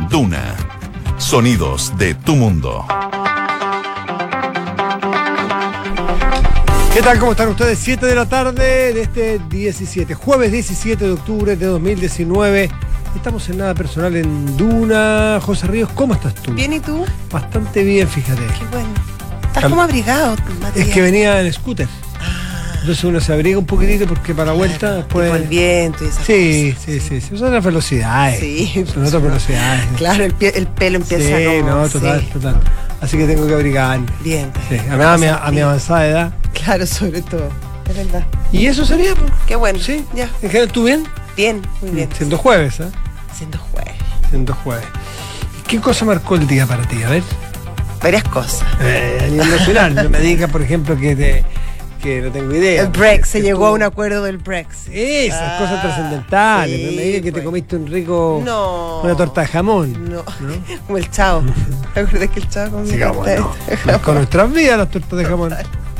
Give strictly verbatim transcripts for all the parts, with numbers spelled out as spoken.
Duna. Sonidos de tu mundo. ¿Qué tal? ¿Cómo están ustedes? siete de la tarde de este diecisiete, jueves diecisiete de octubre de dos mil diecinueve. Estamos en Nada Personal en Duna. José Ríos, ¿cómo estás tú? Bien, ¿y tú? Bastante bien, fíjate. Qué bueno. Estás como abrigado, Matías. Es que venía en scooter. Entonces uno se abriga un poquitito porque para la vuelta después... Por el viento y esas sí, cosas. Sí, sí, sí. Son otras velocidades. Sí. Son otras velocidades. Claro, el, pie, el pelo empieza sí, como... no, total, sí. total. Así que tengo que abrigarme. Bien. Sí. A, a, mi, a mi avanzada edad. Claro, sobre todo. Es verdad. Y eso sería, pues. Qué bueno. Sí. Ya. ¿En general tú bien? Bien, muy bien. Siendo jueves, ¿eh? Siendo jueves. Siendo jueves. ¿Qué cosa marcó el día para ti? A ver. Varias cosas. Eh, a nivel nacional. No me digas, por ejemplo, que te, que no tengo idea. El Brexit, se que llegó tú... a un acuerdo del Brexit. Esas ah, cosas trascendentales. Sí, no me digas que pues. te comiste un rico. No. Una torta de jamón. No. ¿No? Como el Chavo. ¿Te acuerdas que el Chavo comía Sí, torta de- no. Con nuestras vidas las tortas de jamón.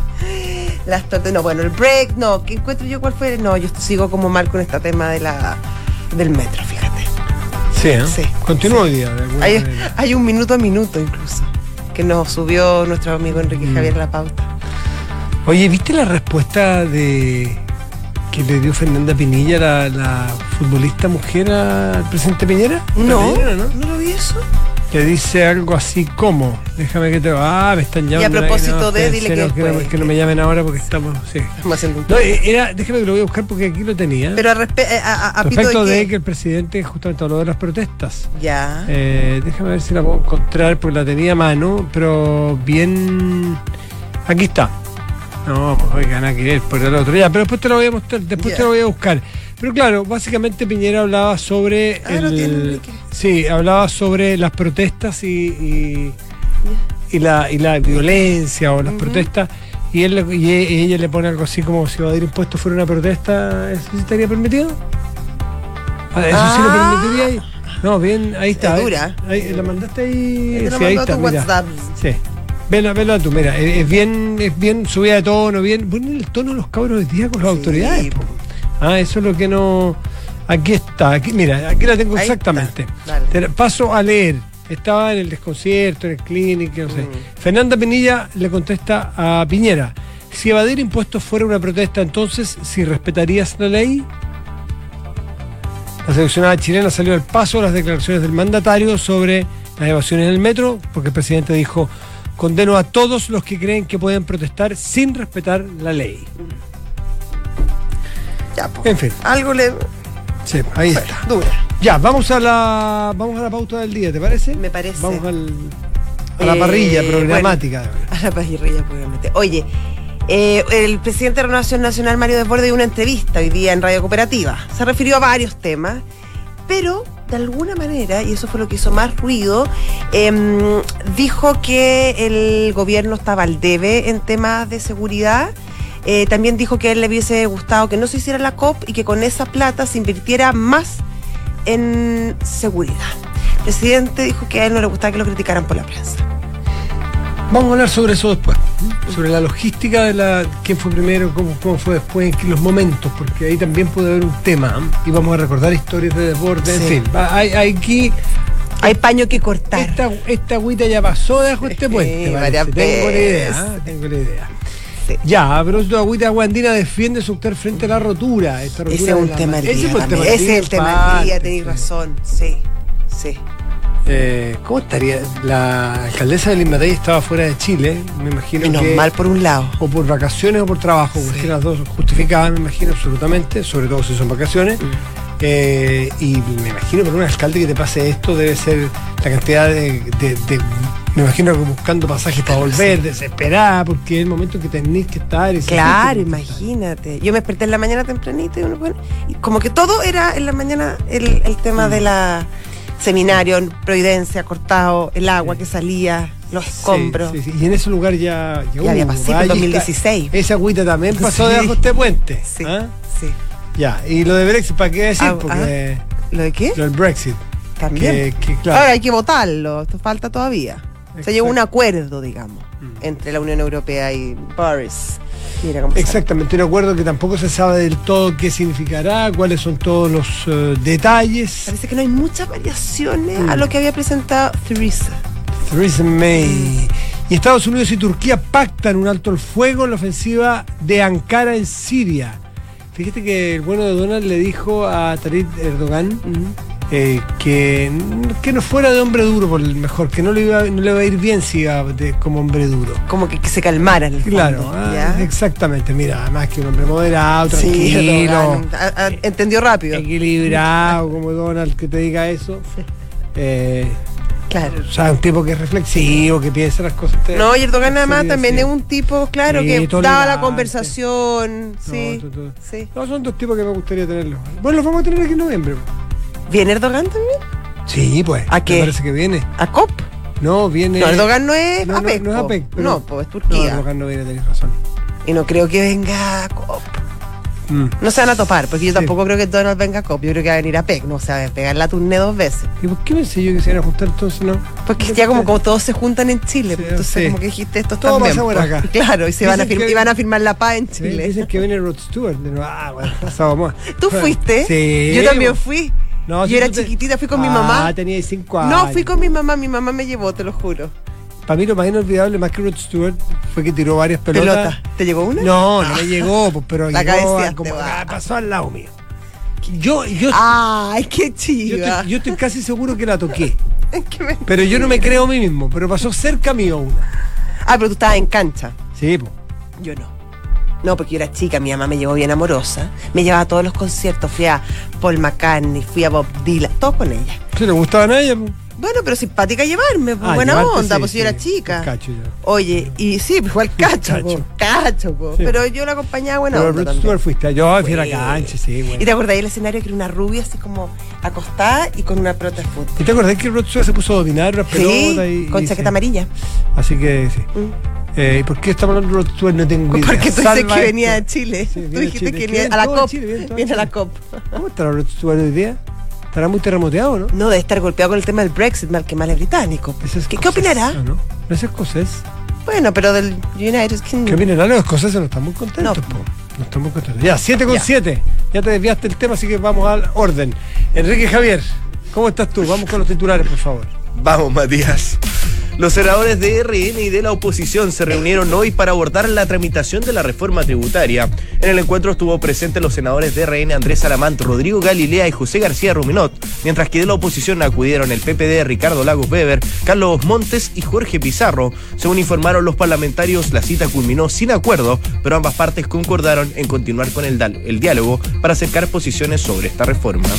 Las tortas, no, bueno, el break, no, ¿qué encuentro yo cuál fue? No, yo sigo como mal con este tema de la del metro, fíjate. Sí, ¿eh? Sí, Continúa sí. hoy día. De alguna Hay, manera. hay un minuto a minuto incluso, que nos subió nuestro amigo Enrique Mm. Javier a la pauta. Oye, ¿viste la respuesta de que le dio Fernanda Pinilla, la, la futbolista mujer, al presidente Piñera? No, ¿La leyeron, no? no lo vi eso. Que dice algo así como, déjame que te... Ah, me están llamando. Y a propósito no, de, espérense, dile que no, que, no, después- que no me llamen ahora porque estamos... Sí. Estamos haciendo un... No, era, déjame que lo voy a buscar porque aquí lo tenía. Pero a, respe- eh, a, a, a pito Respecto de, de, qué? que el presidente justamente habló de las protestas. Ya. Eh, déjame ver si la puedo encontrar porque la tenía a mano, pero bien... Aquí está. No, pues oiga, nada que ver por el otro. Ya, pero después te lo voy a mostrar, después Ya. te lo voy a buscar. Pero claro, básicamente Piñera hablaba sobre... Ah, lo tiene, Enrique. sí, hablaba sobre las protestas y... y y la, y la violencia o las Ujú. protestas, y él le- y e- y ella le pone algo así como si evadir impuestos fuera una protesta, ¿eso sí estaría permitido? Ah, ¿Eso sí lo Ah. permitiría ahí? No, bien, ahí está. Es ¿eh? dura. Ahí, ¿la mandaste ahí? Te lo Sí, ahí mandó a está, tu mira. WhatsApp. Sí. Vela, vela tú, mira, es, es bien, es bien subida de tono, bien, bueno el tono de los cabros hoy día con las Sí, autoridades. po. Ah, eso es lo que no. Aquí está, aquí, mira, aquí la tengo Ahí exactamente. está, dale. Te la paso a leer. Estaba en el desconcierto, en el clínico, no sé. Mm. Fernanda Pinilla le contesta a Piñera: si evadir impuestos fuera una protesta, entonces, ¿si respetarías la ley? La seleccionada chilena salió al paso a las declaraciones del mandatario sobre las evasiones en el metro, porque el presidente dijo: condeno a todos los que creen que pueden protestar sin respetar la ley. Ya, po. En fin, Algo le... sí, ahí Bueno, está. dura. Ya, vamos a la vamos a la pauta del día, ¿te parece? Me parece. Vamos al, a la Eh, parrilla programática. A la parrilla, probablemente. Oye, eh, el presidente de la Renovación Nacional, Mario Desbordes, dio una entrevista hoy día en Radio Cooperativa. Se refirió a varios temas, pero de alguna manera, y eso fue lo que hizo más ruido, eh, dijo que el gobierno estaba al debe en temas de seguridad. Eh, también dijo que a él le hubiese gustado que no se hiciera la COP y que con esa plata se invirtiera más en seguridad. El presidente dijo que a él no le gustaba que lo criticaran por la prensa. Vamos a hablar sobre eso después, ¿eh? Sobre la logística de la quién fue primero, cómo, cómo fue después, en qué- los momentos, porque ahí también puede haber un tema, ¿eh? Y vamos a recordar historias de Desbordes, en Sí. fin. va- Hay, hay aquí Hay paño que cortar. esta, esta agüita ya pasó debajo de este Sí, puente, parece. varias Tengo la idea, veces. ¿eh? Tengo la idea. Sí. Ya, a propósito de agüita, Agua Andina defiende su actor frente a la rotura. Esta rotura Ese es de un la- tema del Ese día fue el también. tema del Ese es el tema del día, parte, tenéis sí. razón. Sí, sí. Eh, ¿Cómo estaría? La alcaldesa de Limatey estaba fuera de Chile, me imagino Menos que... mal por un lado. O por vacaciones o por trabajo, Sí. cualquiera de las dos justificadas, me imagino, absolutamente, sobre todo si son vacaciones. Eh, y me imagino por un alcalde que te pase esto debe ser la cantidad de... de- de- me imagino que buscando pasajes para volver, desesperada, porque es el momento que tenéis que estar. Y Claro, sentirte- imagínate. Yo me desperté en la mañana tempranito y, uno, bueno, y como que todo era en la mañana el, el tema de la seminario, en Providencia, cortado, el agua que salía, los escombros. Sí, sí, sí. Y en ese lugar ya, ya, Ya había hubo, pasado en ahí dos mil está. dieciséis. Esa agüita también pasó Sí. debajo de este puente. Sí, ¿Ah? sí. Ya, y lo de Brexit, ¿para qué decir? Ah, Porque ¿Lo de qué? lo del Brexit. También. Que, que, claro, Ahora hay que votarlo, esto falta todavía. Se llegó a un acuerdo, digamos, Mm. entre la Unión Europea y Boris. Mira cómo Exactamente, un acuerdo que tampoco se sabe del todo qué significará, cuáles son todos los uh, detalles. Parece que no hay muchas variaciones Mm. a lo que había presentado Theresa. Theresa May. Y Estados Unidos y Turquía pactan un alto el fuego en la ofensiva de Ankara en Siria. Fíjate que el bueno de Donald le dijo a Tayyip Erdogan Mm. eh, que, que no fuera de hombre duro por el mejor, que no le iba, no le iba a ir bien si iba de- como hombre duro. Como que, que se calmara en el fondo, Claro, ah, ¿ya? exactamente. Mira, además que un hombre moderado, Sí, tranquilo, Erdogan, a- a- entendió rápido. equilibrado, como Donald, que te diga eso. Eh, Claro. o sea, un tipo que es reflexivo, que piensa las cosas. No, y Erdogan además Sí, también sí. es un tipo, claro, Sí, que daba tolerante. la conversación. Sí, No, tú- tú- sí. no, son dos tipos que me gustaría tenerlos. Bueno, los vamos a tener aquí en noviembre. ¿Viene Erdogan también? Sí, pues. ¿A qué? Me parece que viene. ¿A COP? No, viene. No, Erdogan no es no, no, APEC. no es po. APEC, pero- No, pues es No, Turquía. Erdogan no viene, tenés razón. Y no creo que venga a COP. Mm. No se van a topar, porque yo Sí. tampoco creo que Donald venga a COP. Yo creo que va a venir a APEC. No, o sea, va a pegar la turné dos veces. ¿Y por qué pensé yo que se iban a ajustar entonces, no? Porque ya como, como todos se juntan en Chile, Sí, pues, entonces sí. como que dijiste esto Todo también. pasa por pues. acá. Claro, y se van a, Dicen firm- que- y van a firmar la paz en Sí, Chile. dicen que viene Rod Stewart. de nuevo. Ah, bueno, pasábamos. ¿Tú fuiste? Sí. Yo también fui. No, yo si era tú te- chiquitita, fui con mi Ah, mamá. tenía cinco años. No, fui con mi mamá, mi mamá me llevó, te lo juro. Para mí lo más inolvidable, más que Rod Stewart, fue que tiró varias pelotas. Pelota. ¿Te llegó una? No, no me llegó, pues, pero La llegó cabeceaste, como va. ah, pasó al lado mío. Yo, yo, Ay, qué yo, chiva. estoy, yo estoy casi seguro que la toqué. Es que me- Pero yo no me creo a mí mismo, pero pasó cerca mío una. Ah, pero tú estabas en cancha. Sí, pues. Yo no. No, porque yo era chica, mi mamá me llevó bien amorosa. Me llevaba a todos los conciertos. Fui a Paul McCartney, fui a Bob Dylan, todo con ella. Si le gustaban a ella, pues. Bueno, pero simpática llevarme, pues, Ah, buena llevarte, onda, sí, pues sí, yo era el chica. cacho ya. Oye, y sí, pues fue al cacho, Cacho. po, cacho, po. Sí. Pero yo la acompañaba buena Pero onda Rod también. Stewart fuiste. Yo fui a la Fue. cancha, sí, bueno. ¿Y te acordás del escenario que era una rubia así como acostada y con una pelota de fútbol? ¿Y te acordás que Rod Stewart se puso a dominar unas Sí, pelotas? Y, con y chaqueta sí. amarilla. Así que sí. Mm. Eh, ¿Y por qué estamos hablando de Rod Stewart? No tengo idea. Porque tú dices Salva que venía de esto. Chile. Sí, Tú viene de dijiste Chile. que Es que venía viene a la todo de COP. Chile, viene todo de Viene a la Chile. COP. ¿Cómo estará Rod Stewart hoy día? Estará muy terremoteado, ¿no? No, debe estar golpeado con el tema del Brexit, mal que mal es británico. Ese es ¿Qué, ¿Qué escocés, opinará? ¿no? ¿No es escocés? Bueno, pero del United Kingdom. ¿Qué opinarán los escoceses? No están muy contentos, No. po. No están muy contentos. Ya, siete con Ya. siete. Ya te desviaste el tema, así que vamos al orden. Enrique Javier, ¿cómo estás tú? Vamos con los titulares, por favor. Vamos, Matías. Los senadores de R N y de la oposición se reunieron hoy para abordar la tramitación de la reforma tributaria. En el encuentro estuvo presente los senadores de R N Andrés Salamant, Rodrigo Galilea y José García Ruminot, mientras que de la oposición acudieron el P P D Ricardo Lagos Weber, Carlos Montes y Jorge Pizarro. Según informaron los parlamentarios, la cita culminó sin acuerdo, pero ambas partes concordaron en continuar con el, el diálogo para acercar posiciones sobre esta reforma.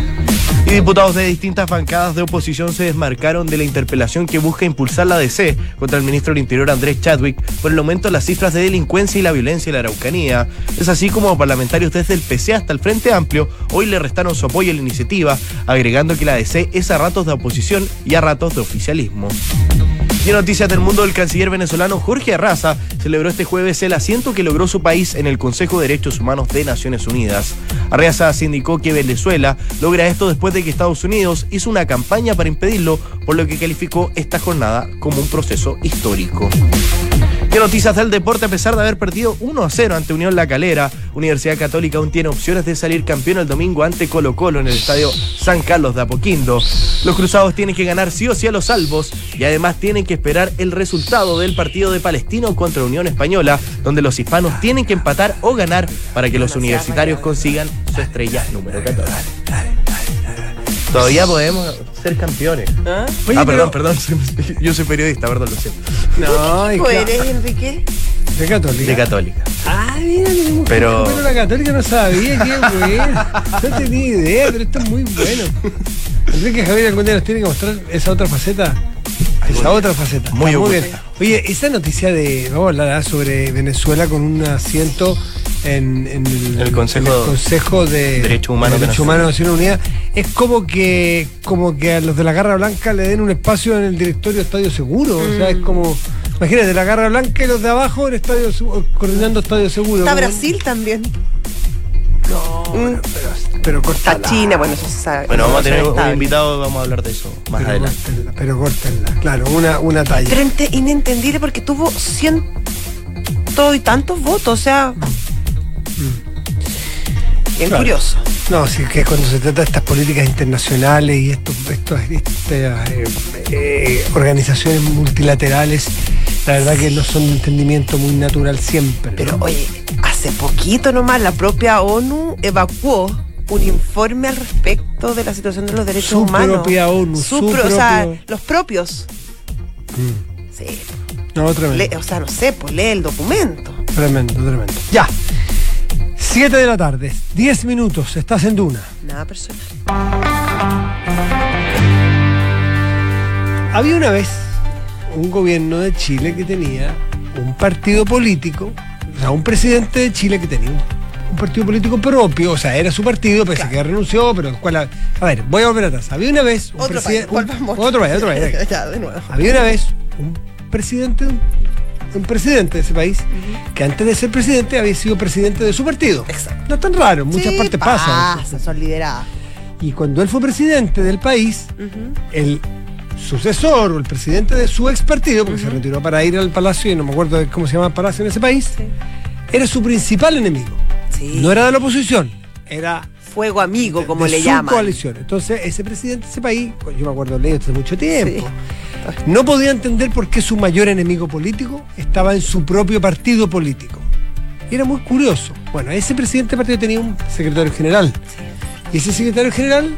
Y diputados de distintas bancadas de oposición se desmarcaron de la interpelación que busca impulsar la D C contra el ministro del Interior Andrés Chadwick por el aumento de las cifras de delincuencia y la violencia en la Araucanía. Es así como parlamentarios desde el P C hasta el Frente Amplio hoy le restaron su apoyo a la iniciativa, agregando que la D C es a ratos de oposición y a ratos de oficialismo. Y en noticias del mundo, el canciller venezolano Jorge Arraza celebró este jueves el asiento que logró su país en el Consejo de Derechos Humanos de Naciones Unidas. Arraza se indicó que Venezuela logra esto después de que Estados Unidos hizo una campaña para impedirlo, por lo que calificó esta jornada como un proceso histórico. Y en noticias del deporte, a pesar de haber perdido uno a cero ante Unión La Calera, Universidad Católica aún tiene opciones de salir campeón el domingo ante Colo Colo en el estadio San Carlos de Apoquindo. Los cruzados tienen que ganar sí o sí a los salvos y además tienen que esperar el resultado del partido de Palestino contra Unión Española, donde los hispanos tienen que empatar o ganar para que los universitarios consigan su estrella número catorce. Todavía podemos ser campeones. ¿Ah? Oye, ah, pero- perdón, perdón, soy- yo soy periodista, perdón, lo siento. No, ¿Qué es equipo que- eres, Enrique? de Católica. De Católica. Ah, mira, tenemos Pero- pero la Católica no sabía, qué bueno. No tenía idea, pero esto es muy bueno. Enrique Javier algún día nos tiene que mostrar esa otra faceta. Esa otra faceta. Muy Está bien. oculta. Oye, esa noticia de, vamos a hablar ah, sobre Venezuela con un asiento en, en el, El Consejo- en el Consejo de Derechos Humanos de Derechos Humanos de Naciones Unidas, es como que, como que a los de la Garra Blanca le den un espacio en el directorio de Estadio Seguro. O sea, es como, imagínate, la Garra Blanca y los de abajo en Estadio Seguro, coordinando Estadio Seguro. Está Como- Brasil también. No, Mm. bueno, pero, pero Está córtala. China, bueno, eso se sabe. Bueno, vamos a tener un Estable. invitado, vamos a hablar de eso más Pero adelante. córtenla, pero córtenla, claro, una, una talla. Pero ente- inentendible porque tuvo cien, ciento y tantos votos, o sea, bien Claro. curioso. No, sí, que cuando se trata de estas políticas internacionales y estos, estos, estas eh, eh, organizaciones multilaterales, la verdad que no son de entendimiento muy natural siempre. Pero ¿no? oye, hace poquito nomás la propia ONU evacuó un informe al respecto de la situación de los derechos Su humanos. propia ONU, Su su pro- O sea, propio- los propios. Mm. Sí. No, tremendo. Le- o sea, no sé, pues lee el documento. Tremendo, tremendo. Ya. Siete de la tarde, diez minutos, estás en Duna. Nada personal. Había una vez un gobierno de Chile que tenía un partido político, o sea, un presidente de Chile que tenía un, un partido político propio, o sea, era su partido, pese a que renunció, pero ¿cuál? A, a ver, voy a volver atrás. Había una vez un Otro presiden- país, un- volvamos. otro país, otro país. Ya, de nuevo. Había una vez un presidente, un presidente de ese país, que antes de ser presidente había sido presidente de su partido. Exacto. No es tan raro, en muchas Sí, partes pasa. pasa, son lideradas. Y cuando él fue presidente del país, el sucesor o el presidente de su ex partido, porque se retiró para ir al palacio, y no me acuerdo de cómo se llama el palacio en ese país, Sí. era su principal enemigo. Sí. No era de la oposición, era Fuego amigo, como de le su llaman. coalición. Entonces, ese presidente de ese país, yo me acuerdo leído hace mucho tiempo, Sí. no podía entender por qué su mayor enemigo político estaba en su propio partido político. Y era muy curioso. Bueno, ese presidente del partido tenía un secretario general. Y ese secretario general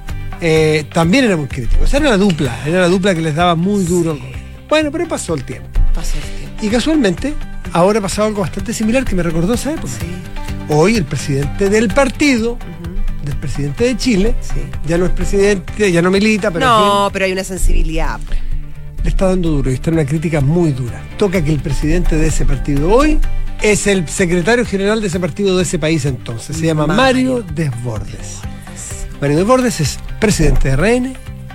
eh, también era muy crítico. O sea, era la dupla, era la dupla que les daba muy duro al gobierno. Bueno, pero pasó el tiempo. Pasó el tiempo. Y casualmente, ahora ha pasado algo bastante similar que me recordó esa época. Sí. Hoy el presidente del partido, Ujú. del presidente de Chile, Sí. ya no es presidente, ya no milita, pero en No, pero hay una sensibilidad. pues. fin, le está dando duro y está en una crítica muy dura. Toca que el presidente de ese partido hoy es el secretario general de ese partido de ese país entonces. Se llama Mario, Mario Desbordes. Mario Desbordes es presidente de R N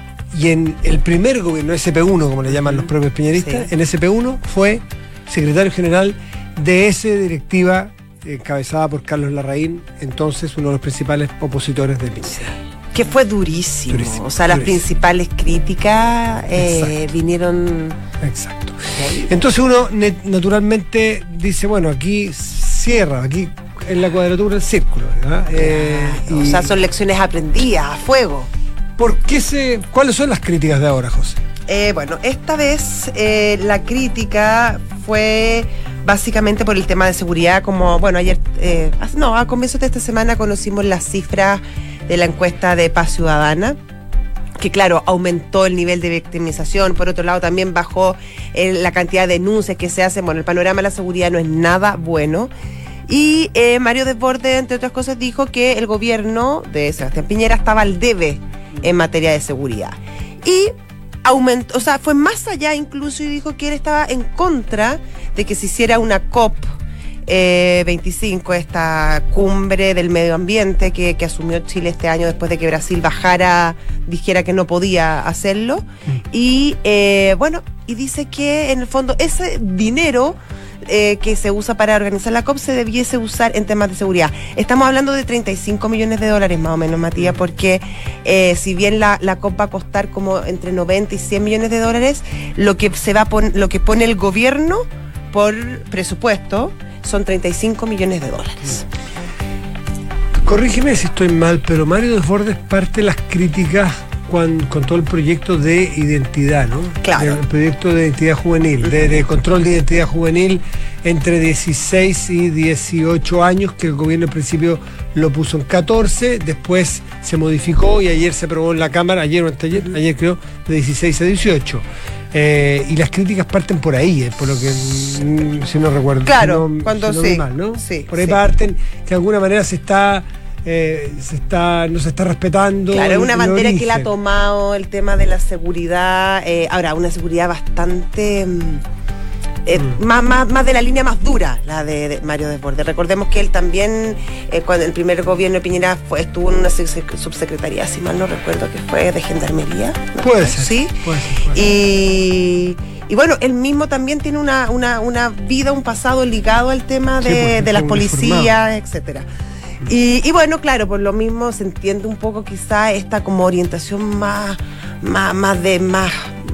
y en el primer gobierno, S P uno, como le llaman los propios piñeristas, Sí. en S P uno fue secretario general de esa directiva encabezada por Carlos Larraín, entonces uno de los principales opositores de Piñera. Que fue durísimo. Durísimo, O sea, las durísimo. principales críticas eh, Exacto. vinieron. Exacto. Entonces uno ne- naturalmente dice, bueno, aquí cierra, aquí en la cuadratura del círculo, ¿verdad? Eh, O y sea, son lecciones aprendidas a fuego. ¿por qué se, ¿cuáles son las críticas de ahora, José? Eh, bueno, esta vez eh, la crítica fue básicamente por el tema de seguridad, como, bueno, ayer, eh, no, a comienzos de esta semana conocimos las cifras de la encuesta de Paz Ciudadana, que claro, aumentó el nivel de victimización, por otro lado también bajó eh, la cantidad de denuncias que se hacen, bueno, el panorama de la seguridad no es nada bueno. Y eh, Mario Desbordes, entre otras cosas, dijo que el gobierno de Sebastián Piñera estaba al debe en materia de seguridad. Y aumentó, o sea, fue más allá incluso y dijo que él estaba en contra de que se hiciera una COP eh, veinticinco, esta cumbre del medio ambiente que, que asumió Chile este año después de que Brasil bajara, dijera que no podía hacerlo. Y eh, bueno, y dice que en el fondo ese dinero eh, que se usa para organizar la COP se debiese usar en temas de seguridad. Estamos hablando de treinta y cinco millones de dólares más o menos, Matías, porque eh, si bien la, la COP va a costar como entre noventa y cien millones de dólares, lo que se va a pon- lo que pone el gobierno por presupuesto son treinta y cinco millones de dólares. Corrígeme si estoy mal, pero Mario Desbordes parte las críticas con, con todo el proyecto de identidad, ¿no? Claro. El proyecto de identidad juvenil, de, de control de identidad juvenil entre dieciséis y dieciocho años, que el gobierno al principio lo puso en catorce, después se modificó y ayer se aprobó en la Cámara, ayer o anteayer, ayer creo, de dieciséis a dieciocho. Eh, y las críticas parten por ahí, eh, por lo que, mm, si no recuerdo. Claro, si no- cuando si no vi sí, mal, ¿no? sí, por ahí sí. parten, que de alguna manera se está, eh, se está, no se está respetando. Claro, es una el bandera que él ha origen. tomado, el tema de la seguridad, eh, ahora, una seguridad bastante... mm, eh, Mm. más, más, más de la línea más dura, la de, de Mario Desbordes. Recordemos que él también, eh, cuando el primer gobierno de Piñera fue, estuvo en una sub- subsecretaría, si mal no recuerdo, que fue de Gendarmería. ¿no? Puede ser. Sí. Puede ser, puede ser. Y, y bueno, él mismo también tiene una, una, una vida, un pasado ligado al tema Sí, de, porque de las fue policías, etcétera. Y, y bueno, claro, por lo mismo se entiende un poco quizá esta como orientación más, más, más de más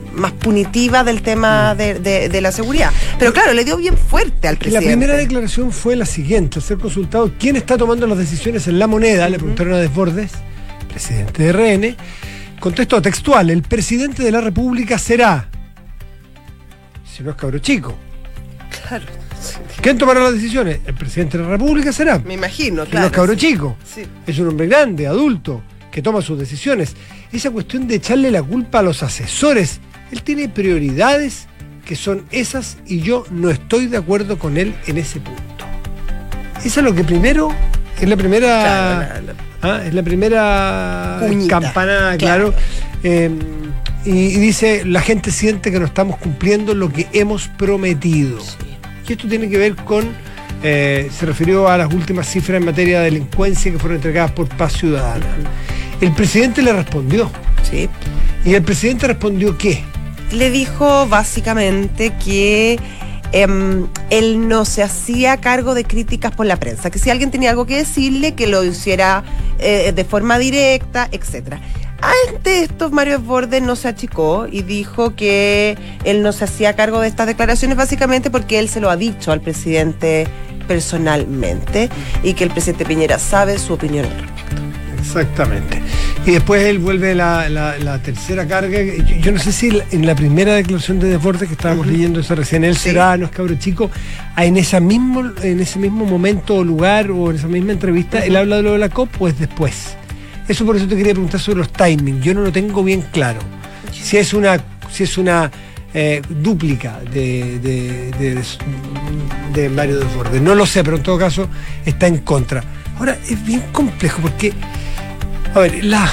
más punitiva del tema de, de, de la seguridad. Pero claro, le dio bien fuerte al presidente. La primera declaración fue la siguiente: al ser consultado quién está tomando las decisiones en La Moneda, uh-huh. le preguntaron a Desbordes, presidente de R N, contestó textual: el presidente de la República será, si no es cabro chico. Claro. ¿Quién tomará las decisiones? El presidente de la República será. Me imagino, si claro. no es cabro chico. Sí. Es un hombre grande, adulto, que toma sus decisiones. Esa cuestión de echarle la culpa a los asesores, él tiene prioridades que son esas y yo no estoy de acuerdo con él en ese punto. Esa es lo que primero, es la primera, claro, la, la, ¿ah? es la primera Puñita, campanada, claro. claro. Eh, y, y dice, la gente siente que no estamos cumpliendo lo que hemos prometido. Sí. Y esto tiene que ver con, eh, se refirió a las últimas cifras en materia de delincuencia que fueron entregadas por Paz Ciudadana. El presidente le respondió. Sí. ¿Y el presidente respondió qué? Le dijo básicamente que eh, él no se hacía cargo de críticas por la prensa, que si alguien tenía algo que decirle, que lo hiciera eh, de forma directa, etcétera. Ante esto, Mario Desbordes no se achicó y dijo que él no se hacía cargo de estas declaraciones básicamente porque él se lo ha dicho al presidente personalmente y que el presidente Piñera sabe su opinión al respecto. Exactamente. Y después él vuelve la, la, la tercera carga. Yo, yo no sé si en la primera declaración de Desbordes que estábamos uh-huh. leyendo eso recién, él sí. será, no es cabro chico, en, esa mismo, en ese mismo momento o lugar o en esa misma entrevista, uh-huh. él habla de lo de la COP, pues después. Eso por eso te quería preguntar sobre los timings. Yo no lo tengo bien claro. Si es una, si es una eh, dúplica de, de, de, de, de Mario Desbordes. No lo sé, pero en todo caso está en contra. Ahora, es bien complejo porque, a ver, la,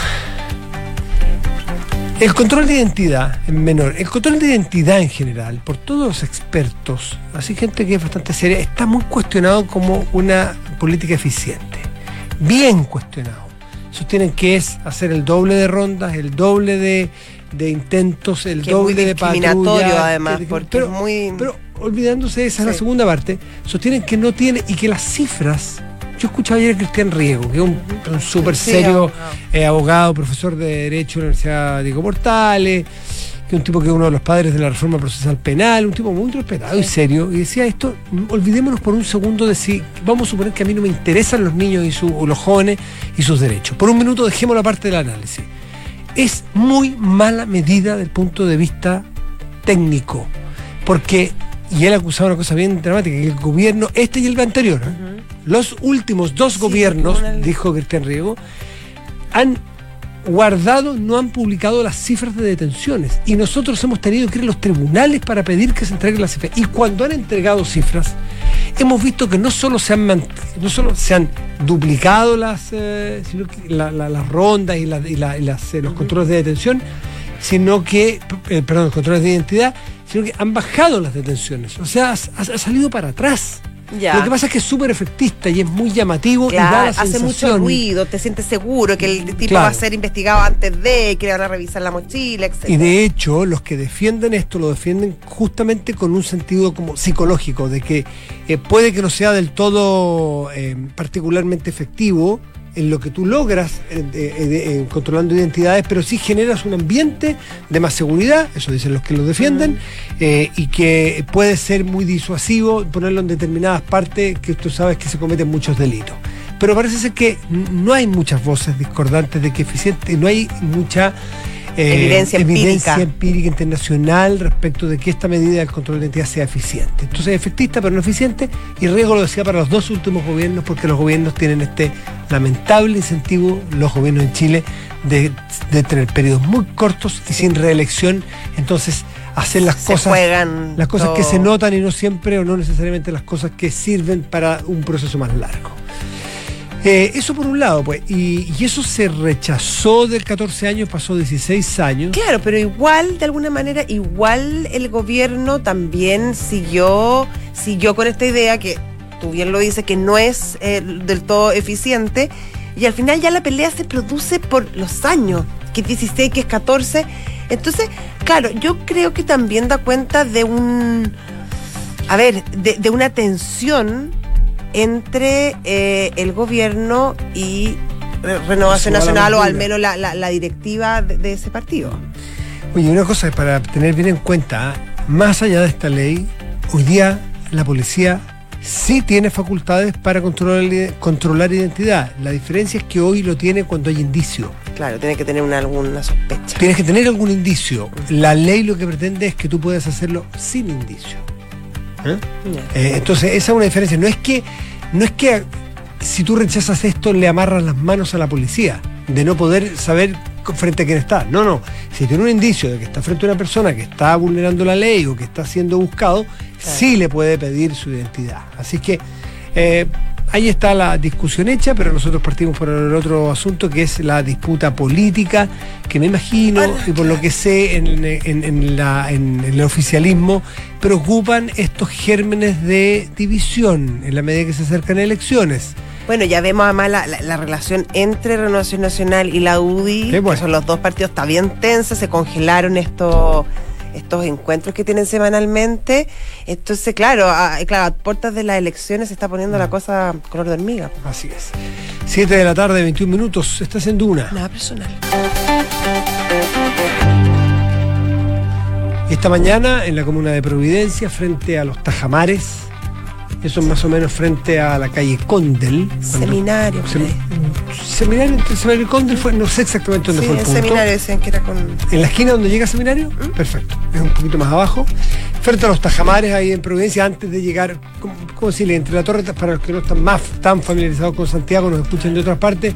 el control de identidad en menor, el control de identidad en general, por todos los expertos, así gente que es bastante seria, está muy cuestionado como una política eficiente. Bien cuestionado. Sostienen que es hacer el doble de rondas, el doble de, de intentos, el que doble es muy de patrullas. discriminatorio además, que, porque pero, es muy... pero olvidándose, esa sí. es la segunda parte, sostienen que no tiene y que las cifras... Yo escuchaba ayer a Cristian Riego, que es un, un súper serio sí, eh, abogado, profesor de Derecho en la Universidad Diego Portales, que es un tipo que es uno de los padres de la reforma procesal penal, un tipo muy respetado sí. y serio, y decía esto, olvidémonos por un segundo de si, vamos a suponer que a mí no me interesan los niños y su, o los jóvenes y sus derechos. Por un minuto dejemos la parte del análisis. Es muy mala medida desde el punto de vista técnico, porque, y él acusaba una cosa bien dramática, que el gobierno, este y el anterior, ¿eh? uh-huh. los últimos dos sí, gobiernos, una... dijo Cristian Riego, han guardado, no han publicado las cifras de detenciones y nosotros hemos tenido que ir a los tribunales para pedir que se entreguen las cifras, y cuando han entregado cifras hemos visto que no solo se han no solo se han duplicado las eh, sino que la, la, las rondas y, la, y, la, y las, eh, los uh-huh. controles de detención, sino que eh, perdón, los controles de identidad, sino que han bajado las detenciones, o sea, ha, ha salido para atrás. Ya. Lo que pasa es que es súper efectista y es muy llamativo, claro, y da la hace sensación, mucho ruido, te sientes seguro que el tipo claro. va a ser investigado antes de, que le van a revisar la mochila, etcétera. Y de hecho, los que defienden esto lo defienden justamente con un sentido como psicológico, de que eh, puede que no sea del todo eh, particularmente efectivo en lo que tú logras eh, eh, eh, controlando identidades, pero sí generas un ambiente de más seguridad, eso dicen los que lo defienden, mm. eh, y que puede ser muy disuasivo ponerlo en determinadas partes que tú sabes que se cometen muchos delitos. Pero parece ser que no hay muchas voces discordantes de que eficiente, no hay mucha eh, evidencia, evidencia empírica. empírica internacional respecto de que esta medida del control de identidad sea eficiente. Entonces es efectista pero no eficiente, y Riego lo decía para los dos últimos gobiernos, porque los gobiernos tienen este lamentable incentivo, los gobiernos en Chile, de, de tener periodos muy cortos y sin reelección, entonces hacer las se cosas juegan las cosas todo. que se notan y no siempre o no necesariamente las cosas que sirven para un proceso más largo. Eh, eso por un lado, pues, y, y eso se rechazó del catorce años, pasó dieciséis años. Claro, pero igual, de alguna manera, igual el gobierno también siguió, siguió con esta idea que tú bien lo dices, que no es eh, del todo eficiente, y al final ya la pelea se produce por los años, que es dieciséis, que es catorce. Entonces, claro, yo creo que también da cuenta de un, a ver, de, de una tensión entre eh, el gobierno y Renovación Nacional, o al menos la, la, la directiva de, de ese partido. Oye, una cosa para tener bien en cuenta, más allá de esta ley, hoy día la policía sí tiene facultades para controlar, controlar identidad. La diferencia es que hoy lo tiene cuando hay indicio. Claro, tiene que tener una, alguna sospecha. Tienes que tener algún indicio. La ley lo que pretende es que tú puedas hacerlo sin indicio. ¿Eh? Eh, entonces, esa es una diferencia. No es que, no es que si tú rechazas esto le amarras las manos a la policía de no poder saber frente a quién está. No, no. Si tiene un indicio de que está frente a una persona que está vulnerando la ley o que está siendo buscado, claro, sí le puede pedir su identidad. Así que eh, ahí está la discusión hecha, pero nosotros partimos por el otro asunto, que es la disputa política, que me imagino, y por lo que sé en, en, en, la, en el oficialismo, preocupan estos gérmenes de división en la medida que se acercan elecciones. Bueno, ya vemos además la, la, la relación entre Renovación Nacional y la U D I, bueno, que son los dos partidos, está bien tensa, se congelaron estos estos encuentros que tienen semanalmente. Entonces, claro, a, claro, a puertas de las elecciones se está poniendo la cosa color de hormiga. Así es. siete de la tarde, veintiún minutos, estás en Duna. Nada personal. Esta mañana en la comuna de Providencia, frente a los Tajamares, eso es más o menos frente a la calle Condel. Seminario. Sem, seminario entre Seminario y Condel, fue, no sé exactamente dónde sí, fue el el punto. Seminario decían que era con... ¿En la esquina donde llega Seminario? ¿Mm? Perfecto, es un poquito más abajo. Frente a los Tajamares, ahí en Providencia, antes de llegar, ¿cómo, cómo decirle? Entre la torre, para los que no están más tan familiarizados con Santiago, nos escuchan de otras partes,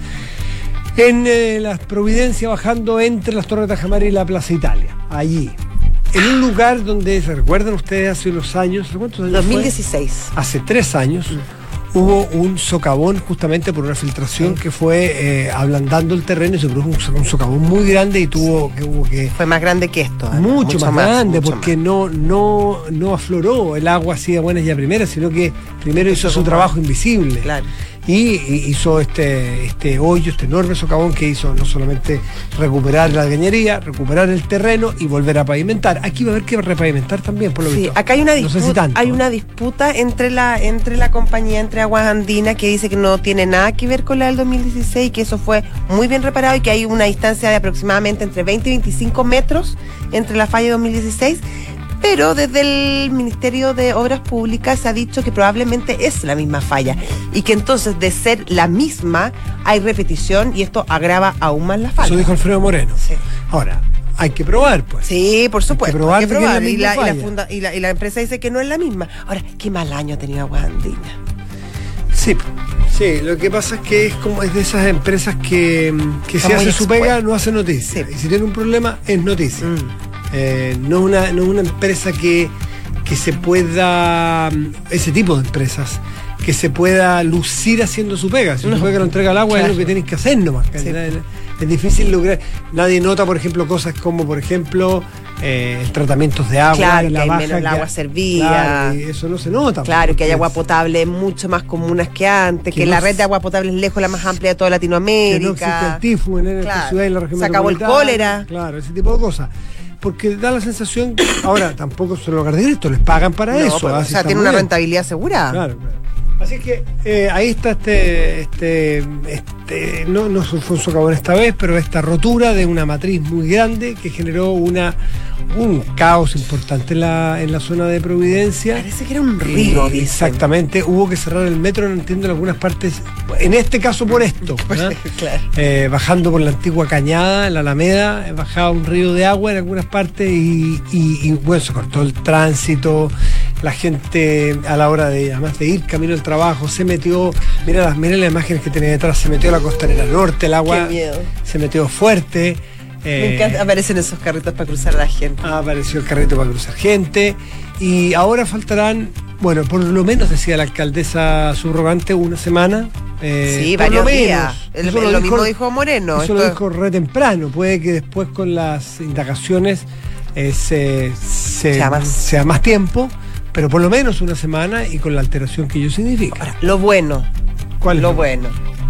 en eh, la Providencia, bajando entre las torres de Tajamares y la Plaza Italia, allí. En un lugar donde, ¿se recuerdan ustedes hace unos años? ¿Cuántos años dos mil dieciséis. Fue? Hace tres años mm. hubo un socavón justamente por una filtración sí. que fue eh, ablandando el terreno y se produjo un, un socavón muy grande y tuvo que... Hubo que fue más grande que esto. ¿eh? Mucho, mucho más, más grande mucho porque más. No, no, no afloró el agua así de buenas ya primeras, sino que primero hizo su trabajo invisible. Claro. Y hizo este, este hoyo, este enorme socavón que hizo no solamente recuperar la cañería, recuperar el terreno y volver a pavimentar. Aquí va a haber que repavimentar también, por lo sí, visto. Acá hay una disputa, no sé si tanto, hay una disputa entre la, entre la compañía, entre Aguas Andinas, que dice que no tiene nada que ver con la del dos mil dieciséis, que eso fue muy bien reparado y que hay una distancia de aproximadamente entre veinte y veinticinco metros entre la falla de dos mil dieciséis. Pero desde el Ministerio de Obras Públicas se ha dicho que probablemente es la misma falla y que entonces de ser la misma hay repetición y esto agrava aún más la falla. Eso dijo Alfredo Moreno. Sí. Ahora, hay que probar, pues. Sí, por supuesto. Hay que probar, hay que probar. Que es la y, la, y, la funda, y, la, y la empresa dice que no es la misma. Ahora, qué mal año ha tenido Aguas Andinas. Sí, sí, lo que pasa es que es como es de esas empresas que, que si hace su pega no hace noticia. Sí. Y si tiene un problema es noticia. Mm. Eh, no, es una, no es una empresa que, que se pueda, ese tipo de empresas, que se pueda lucir haciendo su pega. Si no. su pega lo entrega al agua, claro, es lo que tienes que hacer nomás. Sí. Es, es difícil lograr. Nadie nota, por ejemplo, cosas como, por ejemplo, eh, tratamientos de agua. Claro, la que hay baja, menos el agua que, servida. Claro, y eso no se nota. Claro, que hay agua potable mucho más comunes que antes, que, que no la red de agua potable es lejos la más amplia de toda Latinoamérica. Que no existe el tifus en esta claro. ciudad y en la región se acabó el cólera. Claro, ese tipo de cosas. Porque da la sensación, ahora tampoco son los cardinistas, les pagan para no, eso. Pues, o sea, tiene una bien. rentabilidad asegurada. Claro, claro. Así que eh, ahí está este, este, este no, no fue un socavón esta vez, pero esta rotura de una matriz muy grande que generó una un caos importante en la, en la zona de Providencia. Parece que era un río. Eh, exactamente, hubo que cerrar el metro, no entiendo, en algunas partes, en este caso por esto, ¿no? Claro. eh, bajando por la antigua Cañada, en la Alameda, bajaba un río de agua en algunas partes y, y, y bueno, se cortó el tránsito. La gente a la hora de, además de ir camino al trabajo, se metió, mira las, mira las imágenes que tiene detrás, se metió a la costanera norte, el agua se metió fuerte. Eh, Me encanta, aparecen esos carritos para cruzar a la gente. Apareció el carrito para cruzar gente. Y ahora faltarán, bueno, por lo menos decía la alcaldesa subrogante, una semana. Eh, sí, varios días. El, lo, lo dijo, mismo dijo Moreno. Eso esto... lo dijo re temprano. Puede que después con las indagaciones eh, se, se, sea más. sea más tiempo. Pero por lo menos una semana y con la alteración que ello significa. Ahora, lo bueno. ¿Cuál es lo lo bueno?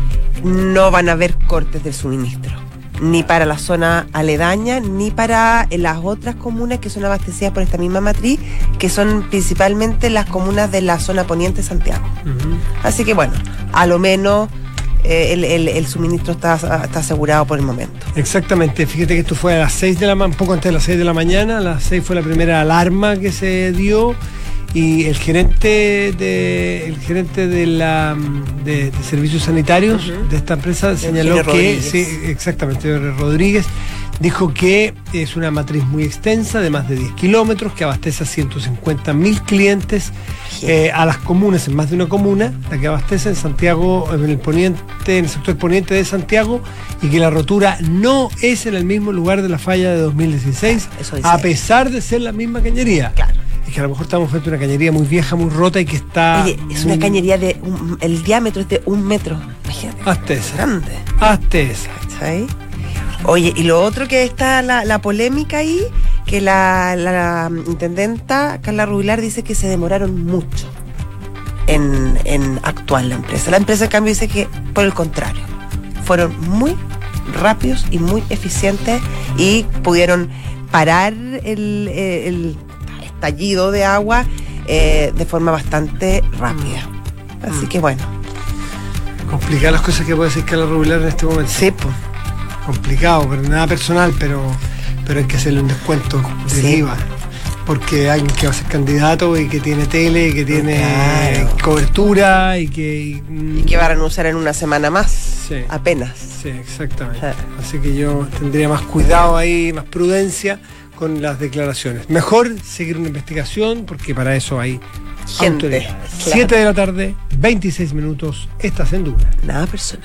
No van a haber cortes del suministro. Ni para la zona aledaña, ni para las otras comunas que son abastecidas por esta misma matriz, que son principalmente las comunas de la zona poniente de Santiago. Uh-huh. Así que bueno, a lo menos eh, el, el, el suministro está, está asegurado por el momento. Exactamente, fíjate que esto fue a las seis de la mañana, un poco antes de las seis de la mañana, a las seis fue la primera alarma que se dio y el gerente de el gerente de la de, de servicios sanitarios uh-huh. de esta empresa señaló que Rodríguez. sí, exactamente, Rodríguez dijo que es una matriz muy extensa de más de diez kilómetros que abastece a ciento cincuenta mil clientes eh, a las comunas, en más de una comuna, la que abastece en Santiago, en el poniente, en el sector poniente de Santiago, y que la rotura no es en el mismo lugar de la falla de dos mil dieciséis, Eso dice a él. pesar de ser la misma cañería. Claro. Es que a lo mejor estamos frente a una cañería muy vieja, muy rota y que está... Oye, es una muy- cañería de... Un, el diámetro es de un metro. Imagínate. Hazte esa. Grande. Hazte esa. ¿Sabes? Oye, y lo otro que está la, la polémica ahí, que la, la, la intendenta Carla Rubilar dice que se demoraron mucho en, en actuar la empresa. La empresa, en cambio, dice que por el contrario, fueron muy rápidos y muy eficientes y pudieron parar el, el estallido de agua eh, de forma bastante rápida. Así que bueno, Complicar las cosas que puede decir Carla Rubilar en este momento. sí, pues. Complicado, pero nada personal, pero, pero hay que hacerle un descuento del Sí. I V A. Porque hay alguien que va a ser candidato y que tiene tele, y que tiene Claro. cobertura y que... y- Y que va a renunciar en una semana más. Sí. Apenas. Sí, exactamente. Ah. Así que yo tendría más cuidado ahí, más prudencia con las declaraciones. Mejor seguir una investigación, porque para eso hay Gente, autoridades. claro. siete de la tarde, veintiséis minutos, estás en Duna. Nada personal.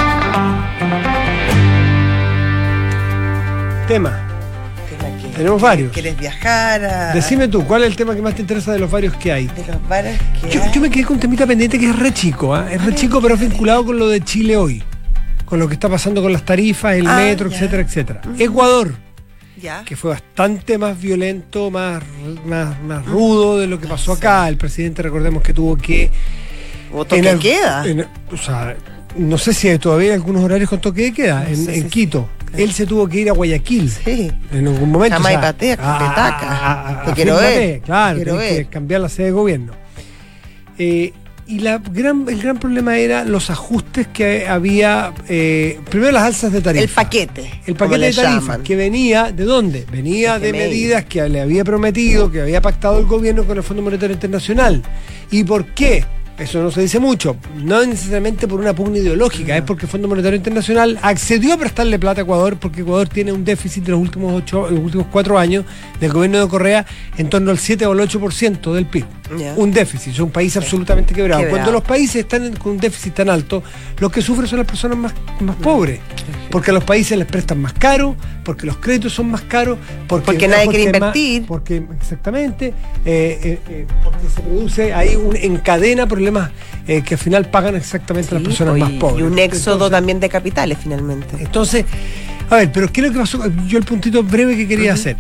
Tema. Tenemos varios. ¿Quieres viajar a, Decime tú, ¿cuál es el tema que más te interesa de los varios que hay? de los bares que Yo, hay? yo me quedé con un temita pendiente que es re chico, ¿ah? es re chico, pero es vinculado con lo de Chile hoy, con lo que está pasando con las tarifas, el Ah, metro, ya. etcétera, etcétera. Ecuador, Ya. que fue bastante más violento, más, más, más rudo de lo que pasó acá. El presidente, recordemos que tuvo que... O toque al- queda. en- o sea, no sé si hay todavía algunos horarios con toque de queda, No en, sé en si- Quito. Él se tuvo que ir a Guayaquil. Sí. En algún momento. Jamás o sea, patea, a- petaca. a- a- Te quiero afírmate, ver, Claro, quiero tenés que ver. cambiar la sede de gobierno. Eh, y la gran, el gran problema era los ajustes que había. Eh, primero las alzas de tarifa. El paquete. El como paquete le de tarifas, llaman. que venía, ¿de dónde? Venía El de F M I. medidas que le había prometido, que había pactado el gobierno con el Fondo Monetario Internacional. ¿Y por qué? Eso no se dice mucho. No necesariamente por una pugna ideológica, es porque el Fondo Monetario Internacional accedió a prestarle plata a Ecuador, porque Ecuador tiene un déficit de los últimos ocho, los últimos cuatro años del gobierno de Correa en torno al siete o el ocho por ciento del P I B. Ya. Un déficit, es un país absolutamente quebrado. Quebrado. Cuando los países están en- con un déficit tan alto, los que sufren son las personas más, más pobres. Porque a los países les prestan más caro, porque los créditos son más caros, porque, Porque nadie quiere porque más- invertir. porque, exactamente, eh, eh, eh, porque se produce ahí un, encadena problemas eh, que al final pagan exactamente las Sí, personas y- más pobres. Y un éxodo Entonces- también de capitales, finalmente. entonces, a ver, pero ¿qué es lo que pasó? Yo el puntito breve que quería hacer.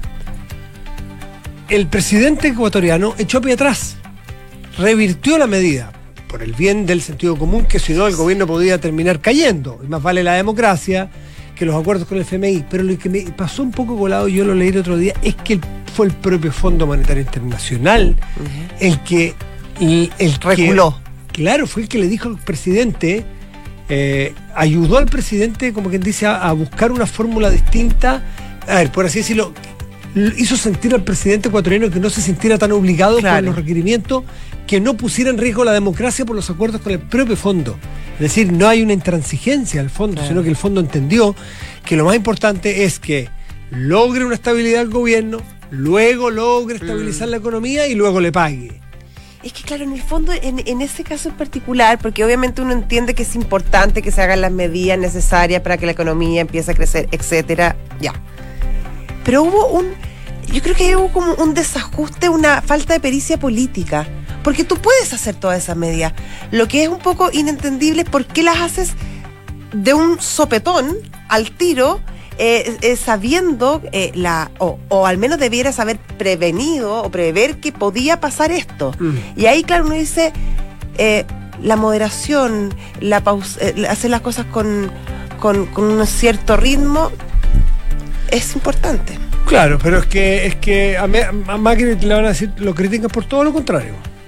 El presidente ecuatoriano echó pie atrás, revirtió la medida, por el bien del sentido común, que si no el gobierno podía terminar cayendo. Y más vale la democracia que los acuerdos con el F M I. Pero lo que me pasó un poco colado, yo lo leí el otro día, es que el- fue el propio Fondo Monetario Internacional el que... El, el que- Reculó. claro, fue el que le dijo al presidente, eh, ayudó al presidente, como quien dice, a, a buscar una fórmula distinta, a ver, por así decirlo, l- hizo sentir al presidente ecuatoriano que no se sintiera tan obligado Claro. con los requerimientos, que no pusiera en riesgo la democracia por los acuerdos con el propio fondo. Es decir, no hay una intransigencia al fondo, Claro. sino que el fondo entendió que lo más importante es que logre una estabilidad al gobierno, luego logre estabilizar la economía y luego le pague. Es que claro, en el fondo, en, en ese caso en particular, porque obviamente uno entiende que es importante que se hagan las medidas necesarias para que la economía empiece a crecer, etcétera, ya. Pero hubo un, yo creo que hubo como un desajuste, una falta de pericia política, porque tú puedes hacer todas esas medidas. Lo que es un poco inentendible es por qué las haces de un sopetón al tiro, eh, eh, sabiendo eh, la o, o al menos debieras haber prevenido o prever que podía pasar esto. Mm. Y ahí, claro, uno dice eh, la moderación, la pausa, eh, hacer las cosas con, con, con un cierto ritmo es importante. Claro, pero es que es que a, me- a Macri le van a decir, lo critican por todo lo contrario.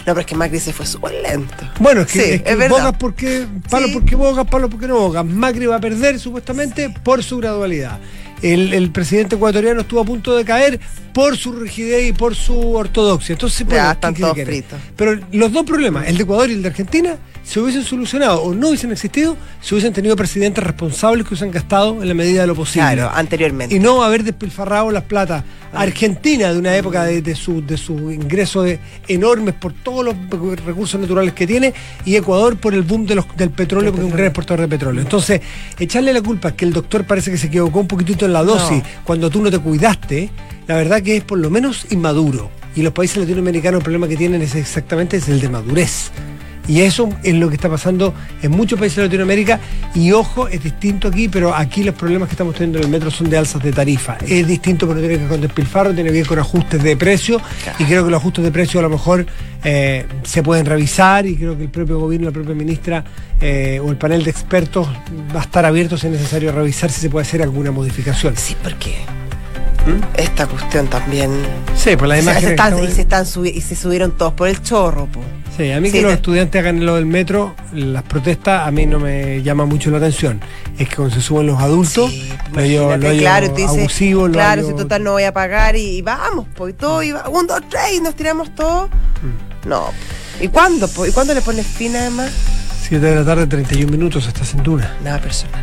No, pero es que Macri se fue súper lento. Bueno, es que, Sí, es que es verdad. bogas porque, palo Sí. porque bogas, palo porque no bogas. Macri va a perder supuestamente por su gradualidad. El, el presidente ecuatoriano estuvo a punto de caer por su rigidez y por su ortodoxia. Entonces, bueno, Ya, ¿qué están quiere todos querer? fritos. Pero los dos problemas, el de Ecuador y el de Argentina, se hubiesen solucionado o no hubiesen existido si hubiesen tenido presidentes responsables que hubiesen gastado en la medida de lo posible. Claro, anteriormente. Y no haber despilfarrado las plata Argentina de una época de, de su de su ingresos de- enormes por todos los recursos naturales que tiene, y Ecuador por el boom de los, del petróleo, porque es un gran exportador de petróleo. Entonces, echarle la culpa que el doctor parece que se equivocó un poquitito en la dosis No. cuando tú no te cuidaste, la verdad que es por lo menos inmaduro. Y los países latinoamericanos el problema que tienen es exactamente es el de madurez. Y eso es lo que está pasando en muchos países de Latinoamérica. Y ojo, es distinto aquí, pero aquí los problemas que estamos teniendo en el metro son de alzas de tarifa. Es distinto, pero no tiene que ver con despilfarro, tiene que ver con ajustes de precio. Y creo que los ajustes de precio a lo mejor eh, se pueden revisar, y creo que el propio gobierno, la propia ministra eh, o el panel de expertos va a estar abierto si es necesario a revisar si se puede hacer alguna modificación. Sí, porque esta cuestión también. Sí, por las O sea, imágenes se que están- estamos- y, se están subi- y se subieron todos por el chorro, po. Sí, a mí que Sí, los te- estudiantes hagan lo del metro, las protestas, a mí no me llama mucho la atención. Es que cuando se suben los adultos, Sí, lo hallo- imagínate, lo hallo claro, y tú dices, abusivo, lo claro, hallo- si total no voy a pagar y, y vamos, pues, y todo, y va, un, dos, tres, y nos tiramos todo. Mm. No. ¿Y cuándo, po? ¿Y cuándo le pones fin además? siete de la tarde, treinta y un minutos, estás en Duna. Nada personal.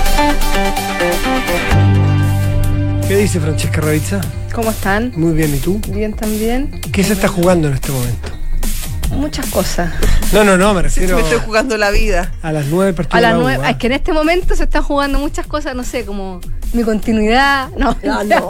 ¿Qué dice Francesca Ravizza? ¿Cómo están? Muy bien, ¿y tú? Bien también. ¿Qué se está jugando en este momento? Muchas cosas. No, no, no, me refiero Me estoy jugando la vida. a las nueve partidos A las de la U, nueve, ¿ah? es que en este momento se están jugando muchas cosas, no sé, como mi continuidad. No, Ah, no.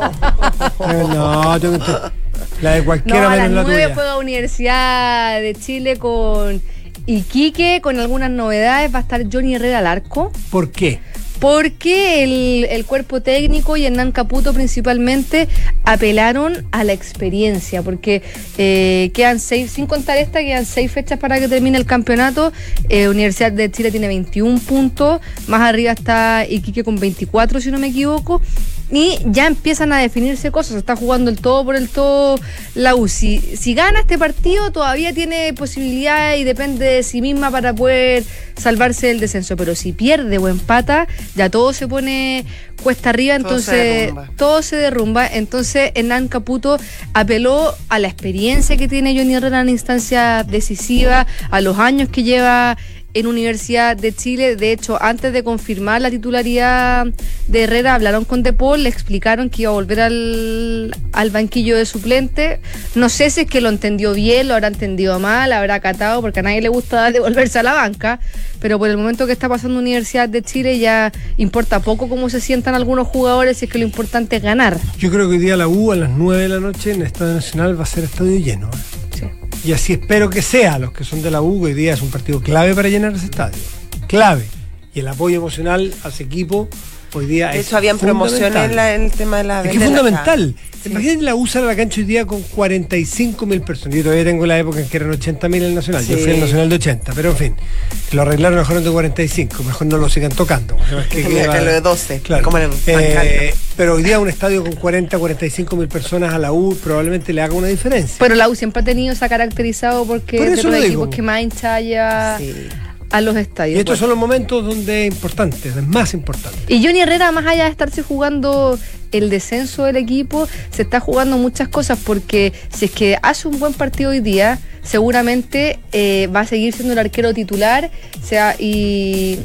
Eh, no, tengo que- la de No, cualquiera a las menos la nueve tuya. juega Universidad de Chile con Iquique, con algunas novedades. Va a estar Johnny Herrera al arco. ¿Por qué? Porque el, el cuerpo técnico y Hernán Caputo principalmente apelaron a la experiencia, porque eh, quedan seis, sin contar esta, quedan seis fechas para que termine el campeonato. Eh, Universidad de Chile tiene veintiún puntos, más arriba está Iquique con veinticuatro, si no me equivoco, y ya empiezan a definirse cosas. Se está jugando el todo por el todo la U. Si, si gana este partido, todavía tiene posibilidad y depende de sí misma para poder salvarse del descenso, pero si pierde o empata, ya todo se pone cuesta arriba, Todo se entonces derrumba. todo se derrumba. Entonces Hernán Caputo apeló a la experiencia que tiene Johnny Herrera en instancias decisivas, a los años que lleva en Universidad de Chile. De hecho, antes de confirmar la titularidad de Herrera, hablaron con De Paul, le explicaron que iba a volver al, al banquillo de suplente. No sé si es que lo entendió bien, lo habrá entendido mal, habrá acatado, porque a nadie le gusta devolverse a la banca, pero por el momento que está pasando Universidad de Chile ya importa poco cómo se sientan algunos jugadores, si es que lo importante es ganar. Yo creo que hoy día la U a las nueve de la noche en el Estadio Nacional va a ser estadio lleno. ¿eh? Sí. Y así espero que sea. Los que son de la U, hoy día es un partido clave para llenar ese estadio. Clave. Y el apoyo emocional a ese equipo hoy día De es hecho, habían promociones fundamental. en, la- en el tema de la Es que es venta de la fundamental. casa. Sí. Imagínate la U sale a la cancha hoy día con cuarenta y cinco mil personas. Yo todavía tengo la época en que eran ochenta mil en el Nacional. Yo Sí. fui al Nacional de ochenta, pero en fin. Lo arreglaron mejor de cuarenta y cinco. Mejor no lo sigan tocando. Que Tenía que lo de doce. Claro. Como en el Eh, Bancal. pero hoy día un estadio con cuarenta, cuarenta y cinco mil personas a la U probablemente le haga una diferencia. Pero la U siempre ha tenido, se ha caracterizado porque Por es de eso los lo equipos digo. que más hincha lleva Sí. a los estadios. Y estos Bueno. son los momentos donde es importante, es más importante. Y Johnny Herrera, más allá de estarse jugando el descenso del equipo, se está jugando muchas cosas, porque si es que hace un buen partido hoy día, seguramente eh, va a seguir siendo el arquero titular, o sea, y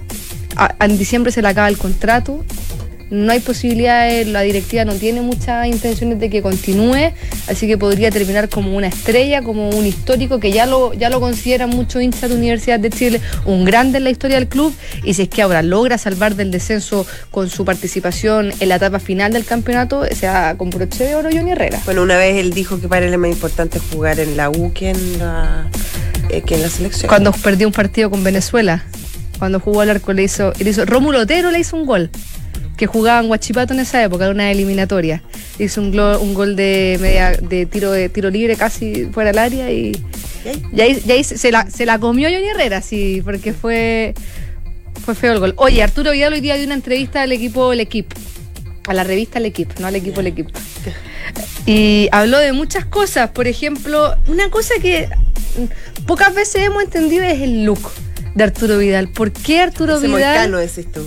a- en diciembre se le acaba el contrato. No hay posibilidades, la directiva no tiene muchas intenciones de que continúe, así que podría terminar como una estrella, como un histórico, que ya lo, ya lo consideran muchos hinchas de Universidad de Chile, un grande en la historia del club. Y si es que ahora logra salvar del descenso con su participación en la etapa final del campeonato, sea con broche de oro Johnny Herrera. Bueno, una vez él dijo que para él es más importante jugar en la U que en la, eh, que en la selección. Cuando perdió un partido con Venezuela, cuando jugó al arco, le hizo, le hizo Rómulo Otero le hizo un gol, que jugaba en Huachipato en esa época, de una eliminatoria. Hizo un, glo- un gol de media de tiro de tiro libre casi fuera del área, y, ¿Y ahí? y ahí, y ahí se, se la, se la comió Johnny Herrera, sí, porque fue, fue feo el gol. Oye, Arturo Vidal hoy día dio una entrevista al equipo El Equipo, a la revista El Equipo, no al equipo El Equipo. Y habló de muchas cosas, por ejemplo, una cosa que pocas veces hemos entendido es el look de Arturo Vidal. ¿Por qué Arturo Ese Vidal? moicano decís tú.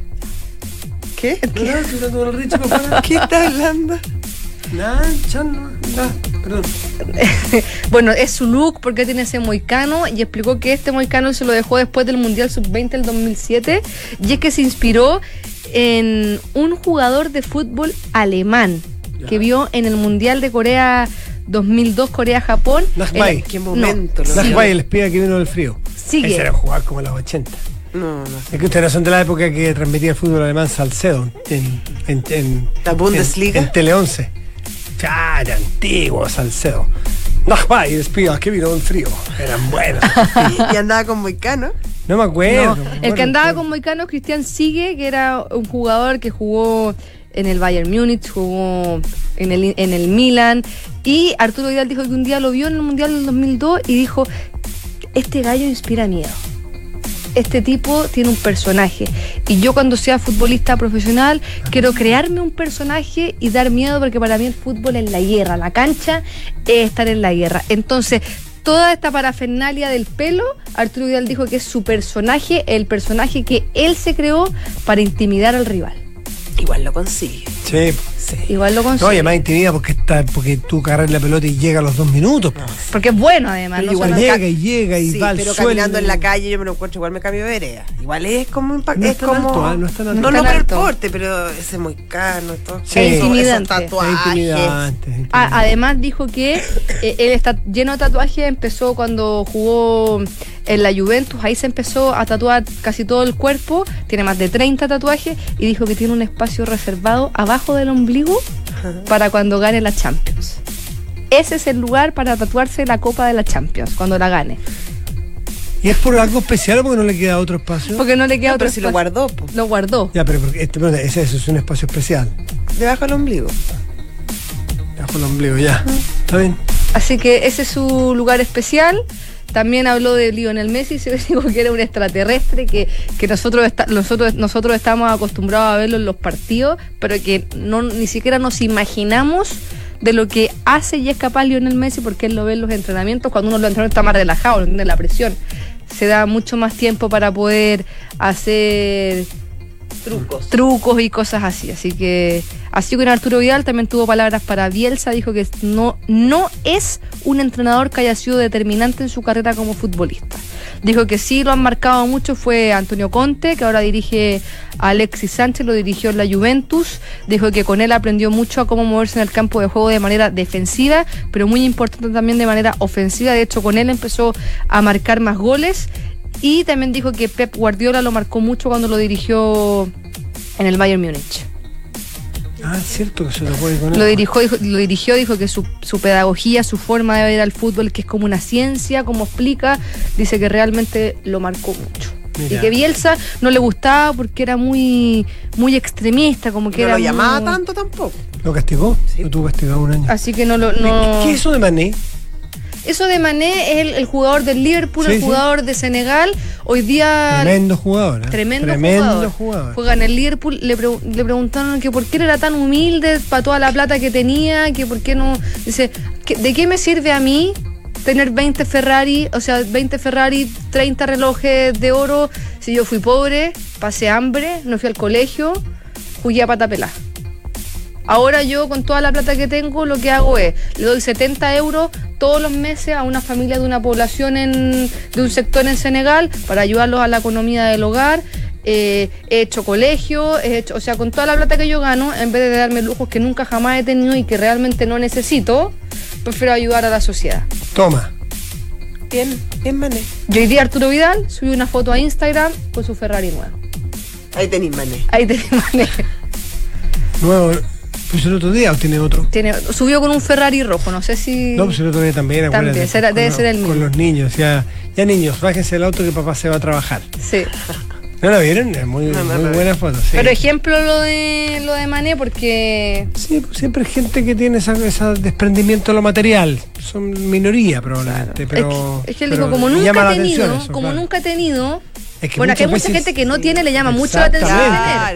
¿Qué? ¿Qué? ¿Qué estás hablando? Nah, chan, no, nah, perdón. Bueno, es su look porque tiene ese moicano y explicó que este moicano se lo dejó después del Mundial sub veinte del dos mil siete y es que se inspiró en un jugador de fútbol alemán Ya. que vio en el Mundial de Corea dos mil dos, Corea-Japón. Nachbay. El- ¿Qué momento? No, lo Las sí. guay, el espía que vino del frío. Sigue. Ese era jugar como en los ochenta. No, no. Es que ustedes no son de la época que transmitía el fútbol alemán Salcedo en, en, en ¿La Bundesliga? En, en Tele once. Ya, era antiguo Salcedo. Nachbay, el espía que vino del frío. Eran buenos. Y andaba con moicano. No me acuerdo. No, me el acuerdo, que andaba me con acuerdo. moicano es Cristian Sigue, que era un jugador que jugó en el Bayern Múnich, jugó en el, en el Milan. Y Arturo Vidal dijo que un día lo vio en el Mundial del dos mil dos y dijo, este gallo inspira miedo. Este tipo tiene un personaje. Y yo cuando sea futbolista profesional quiero crearme un personaje y dar miedo porque para mí el fútbol es la guerra. La cancha es estar en la guerra. Entonces, toda esta parafernalia del pelo, Arturo Vidal dijo que es su personaje, el personaje que él se creó para intimidar al rival. Igual lo consigue. Sí. Sí. Igual lo No, consigue. y además intimida porque está, porque tú agarras la pelota y llega a los dos minutos. po. Porque es bueno además. Pero no igual solo- llega y llega y Sí, va al pero suelo. caminando en la calle yo me lo encuentro, igual me cambio de vereda. Igual es como impact- No es es tan como alto, ¿ah? No es tan alto. no, No no es tan por el alto. porte, pero ese moicano, todo. Sí. Es Esos- intimidante. esos Es tatuajes. intimidante, es intimidante. A- además dijo que eh, él está lleno de tatuajes, empezó cuando jugó en la Juventus, ahí se empezó a tatuar casi todo el cuerpo, tiene más de treinta tatuajes y dijo que tiene un espacio reservado abajo del ombligo para cuando gane la Champions. Ese es el lugar para tatuarse la Copa de la Champions, cuando la gane. ¿Y es por algo especial o porque no le queda otro espacio? Porque no le queda No, otro pero si lo espacio. guardó, po, Lo guardó. Ya, pero porque este, perdón, ese, eso es un espacio especial. debajo del ombligo. Bajo el ombligo, ya. ¿Está bien? Así que ese es su lugar especial. También habló de Lionel Messi, se dijo que era un extraterrestre, que, que nosotros, está, nosotros, nosotros estamos acostumbrados a verlo en los partidos, pero que no ni siquiera nos imaginamos de lo que hace y es capaz Lionel Messi, porque él lo ve en los entrenamientos, cuando uno lo entrena está más relajado, no tiene la presión. Se da mucho más tiempo para poder hacer Trucos. trucos y cosas así. Así que así con Arturo Vidal también tuvo palabras para Bielsa, dijo que no, no es un entrenador que haya sido determinante en su carrera como futbolista. Dijo que sí lo han marcado mucho fue Antonio Conte, que ahora dirige a Alexis Sánchez, lo dirigió en la Juventus. Dijo que con él aprendió mucho a cómo moverse en el campo de juego de manera defensiva, pero muy importante también de manera ofensiva. De hecho, con él empezó a marcar más goles. Y también dijo que Pep Guardiola lo marcó mucho cuando lo dirigió en el Bayern Múnich. Ah, es cierto que se lo puede con él. Lo dirigió, dijo, lo dirigió, dijo que su, su pedagogía, su forma de ver al fútbol, que es como una ciencia, como explica, dice que realmente lo marcó mucho. Mira. Y que Bielsa no le gustaba porque era muy, muy extremista, como que No era lo llamaba muy- tanto tampoco. ¿Lo castigó? Lo tuvo castigado un año. Así que no lo... No... ¿Qué es eso de Mané? Eso de Mané es el, el jugador del Liverpool, Sí, el sí. jugador de Senegal. Hoy día... Tremendo jugador. ¿eh? Tremendo, Tremendo jugador. jugador. Juega en el Liverpool. Le, pre- le preguntaron que por qué él era tan humilde para toda la plata que tenía, que por qué no. Dice, ¿qué- ¿de qué me sirve a mí tener veinte Ferrari, o sea, veinte Ferrari, treinta relojes de oro, si yo fui pobre, pasé hambre, no fui al colegio, jugué a pata pelá? Ahora yo, con toda la plata que tengo, lo que hago es, le doy setenta euros todos los meses a una familia de una población en, de un sector en Senegal para ayudarlos a la economía del hogar. Eh, he hecho colegio, he hecho, o sea, con toda la plata que yo gano, en vez de darme lujos que nunca jamás he tenido y que realmente no necesito, prefiero ayudar a la sociedad. Toma. Bien, bien, Mané. Yo hoy día Arturo Vidal subió una foto a Instagram con su Ferrari nuevo. Ahí tenéis Mané. Ahí tenemos. Nuevo. Pues el otro día o tiene otro. Tiene, subió con un Ferrari rojo, no sé si... No, pues el otro día también. También, acuérdate, será- con debe los- ser el mismo. Con los niños. Ya, ya niños, bájense el auto que papá se va a trabajar. Sí. ¿No la vieron? Es muy, No, no muy la buena foto. Sí. Pero ejemplo lo de lo de Mané porque Sí, pues siempre hay gente que tiene ese desprendimiento de lo material. Son minoría probablemente, pero... es que, es que él pero dijo, como llama nunca la he tenido, atención eso, como claro. nunca he tenido, Es que bueno, aquí hay muchas mucha veces- gente que no tiene, le llama mucho la atención Exactamente. tener. Claro, po.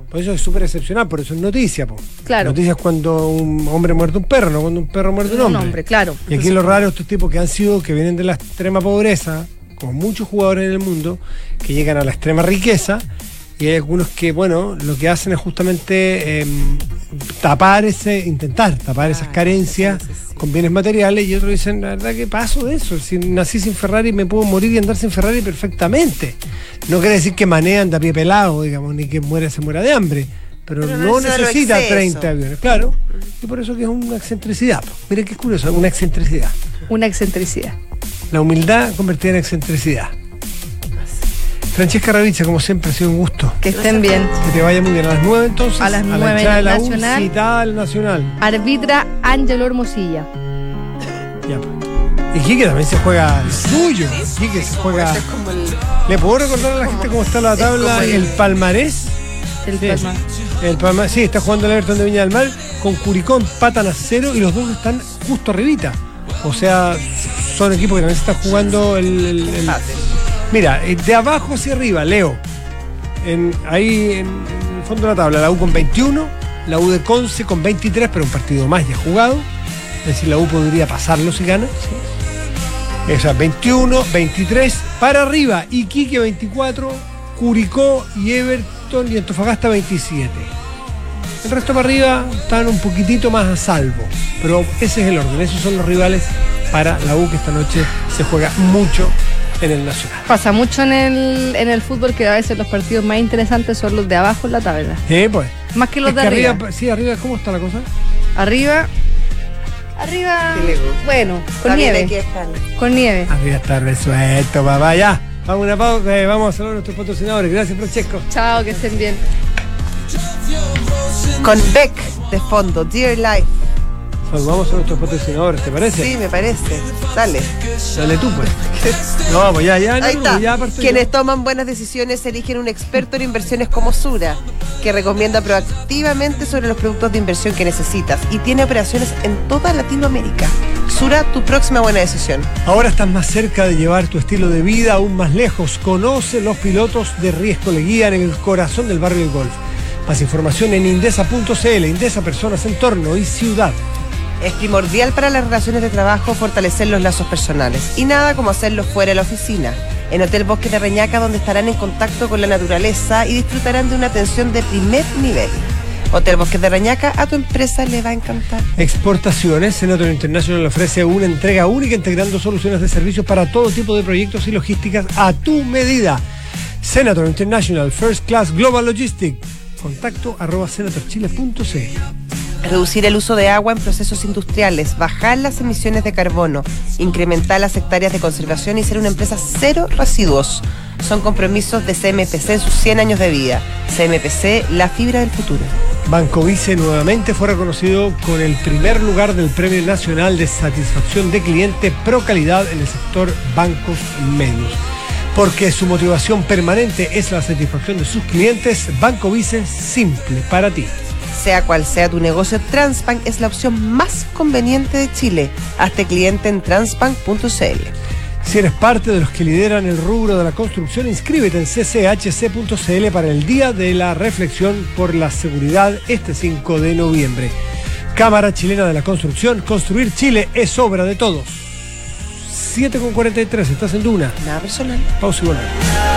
Por eso es súper excepcional, por eso es noticia, po. Claro. Noticia es cuando un hombre muerde un perro, no cuando un perro muerde un Un hombre. hombre, claro. Y aquí lo raro, estos tipos que han sido, que vienen de la extrema pobreza, como muchos jugadores en el mundo, que llegan a la extrema riqueza, y hay algunos que, bueno, lo que hacen es justamente eh, tapar ese, intentar tapar esas Ah, carencias sí, sí, sí. con bienes materiales, y otros dicen, la verdad que paso de eso, si nací sin Ferrari me puedo morir y andar sin Ferrari perfectamente. No quiere decir que manean de a pie pelado, digamos, ni que muera, se muera de hambre, pero, Pero no no es solo necesita exceso. treinta aviones, claro, y por eso que es una excentricidad. po. Miren qué curioso, una excentricidad. Una excentricidad. La humildad convertida en excentricidad. Francesca Ravizza, como siempre, ha sido un gusto. Que estén bien. Que te vaya muy bien. A las nueve entonces. A las la nueve hinchada de en la el U, Nacional. citada al Nacional. Arbitra Ángelo Hermosilla. Ya, pues. Y Quique también se juega el suyo. Quique se juega. Ese es como el- ¿Le puedo recordar a la gente cómo está la es tabla? como el- El palmarés. El Sí. Palma. El Palma- sí, está jugando el Everton de Viña del Mar con Curicó, empatan a cero y los dos están justo arribita. O sea, son equipos que también se están jugando el, el- el- Empate. Mira, eh, de abajo hacia arriba, Leo. En, ahí en, en el fondo de la tabla, la U con veintiuno, la U de Conce con veintitrés, pero un partido más ya jugado. Es decir, la U podría pasarlo si gana. O sea, veintiuno, veintitrés, para arriba, Iquique veinticuatro, Curicó y Everton y Antofagasta veintisiete. El resto para arriba están un poquitito más a salvo, pero ese es el orden, esos son los rivales para la U, que esta noche se juega mucho en el Nacional. Pasa mucho en el, en el fútbol que a veces los partidos más interesantes son los de abajo en la tabla. Sí, pues. Más que los Es de que arriba. Sí, arriba, ¿cómo está la cosa? Arriba. Arriba. Qué lejos. Bueno, con También nieve. hay que estar. Con nieve. Arriba está resuelto, papá, ya. Vamos a una pausa, eh, vamos a saludar a nuestros patrocinadores. Gracias, Francesco. Chao, que estén bien. Con Beck de fondo, Dear Life. Saludamos a nuestros patrocinadores, ¿te parece? Sí, me parece. Dale. Dale tú, pues. No, vamos, ya, ya. Ahí no, está. ya parto yo. Quienes toman buenas decisiones eligen un experto en inversiones como Sura, que recomienda proactivamente sobre los productos de inversión que necesitas y tiene operaciones en toda Latinoamérica. Sura, tu próxima buena decisión. Ahora estás más cerca de llevar tu estilo de vida aún más lejos. Conoce los pilotos de riesgo, le guían en el corazón del barrio del golf. Más información en indesa punto cl. Indesa, personas, entorno y ciudad. Es primordial para las relaciones de trabajo fortalecer los lazos personales y nada como hacerlo fuera de la oficina. En Hotel Bosque de Reñaca, donde estarán en contacto con la naturaleza y disfrutarán de una atención de primer nivel. Hotel Bosque de Reñaca, a tu empresa le va a encantar. Exportaciones. Senator International ofrece una entrega única integrando soluciones de servicios para todo tipo de proyectos y logísticas a tu medida. Senator International, First Class Global Logistics. Contacto arroba senator chile punto cl. Reducir el uso de agua en procesos industriales, bajar las emisiones de carbono, incrementar las hectáreas de conservación y ser una empresa cero residuos. Son compromisos de C M P C en sus cien años de vida. C M P C, la fibra del futuro. Banco Vice nuevamente fue reconocido con el primer lugar del Premio Nacional de Satisfacción de Cliente Pro Calidad en el sector bancos medios. Porque su motivación permanente es la satisfacción de sus clientes, Banco Vice, simple para ti. Sea cual sea tu negocio, Transbank es la opción más conveniente de Chile. Hazte cliente en transbank punto cl. Si eres parte de los que lideran el rubro de la construcción, inscríbete en c c h c punto c l para el Día de la Reflexión por la Seguridad este cinco de noviembre. Cámara Chilena de la Construcción, construir Chile es obra de todos. siete con cuarenta y tres, estás en Duna. Nada personal. Pausa y volvemos.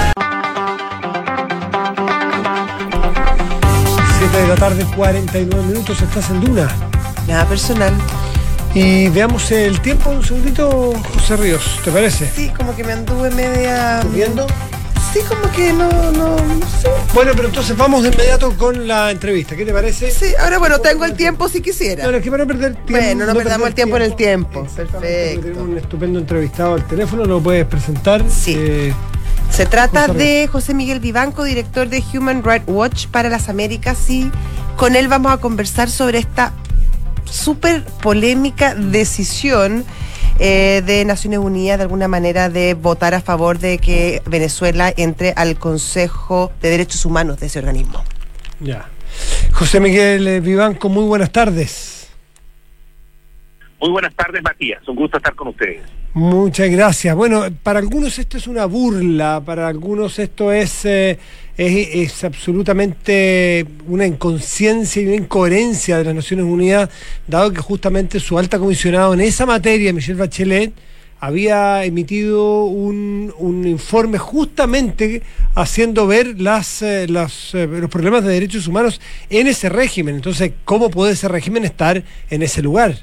siete de la tarde, cuarenta y nueve minutos, estás en Duna. Nada personal. Y veamos el tiempo un segundito, José Ríos, ¿te parece? Sí, como que me anduve media... ¿Estás viendo? Sí, como que no, no, no sé. Bueno, pero entonces vamos de inmediato con la entrevista, ¿qué te parece? Sí, ahora bueno, tengo el tiempo si quisiera. No, no, es que para no perder tiempo. Bueno, no perdamos perder el tiempo en el tiempo. Exactamente, Perfecto. Tenemos un estupendo entrevistado al teléfono, lo puedes presentar. Sí. Eh, Se trata José de José Miguel Vivanco, director de Human Rights Watch para las Américas, y con él vamos a conversar sobre esta súper polémica decisión eh, de Naciones Unidas, de alguna manera, de votar a favor de que Venezuela entre al Consejo de Derechos Humanos de ese organismo. ya. José Miguel eh, Vivanco, muy buenas tardes. Muy buenas tardes, Matías. Un gusto estar con ustedes. Muchas gracias. Bueno, para algunos esto es una burla, para algunos esto es, eh, es, es absolutamente una inconsciencia y una incoherencia de las Naciones Unidas, dado que justamente su alta comisionado en esa materia, Michelle Bachelet, había emitido un, un informe justamente haciendo ver las, eh, las, eh, los problemas de derechos humanos en ese régimen. Entonces, ¿cómo puede ese régimen estar en ese lugar?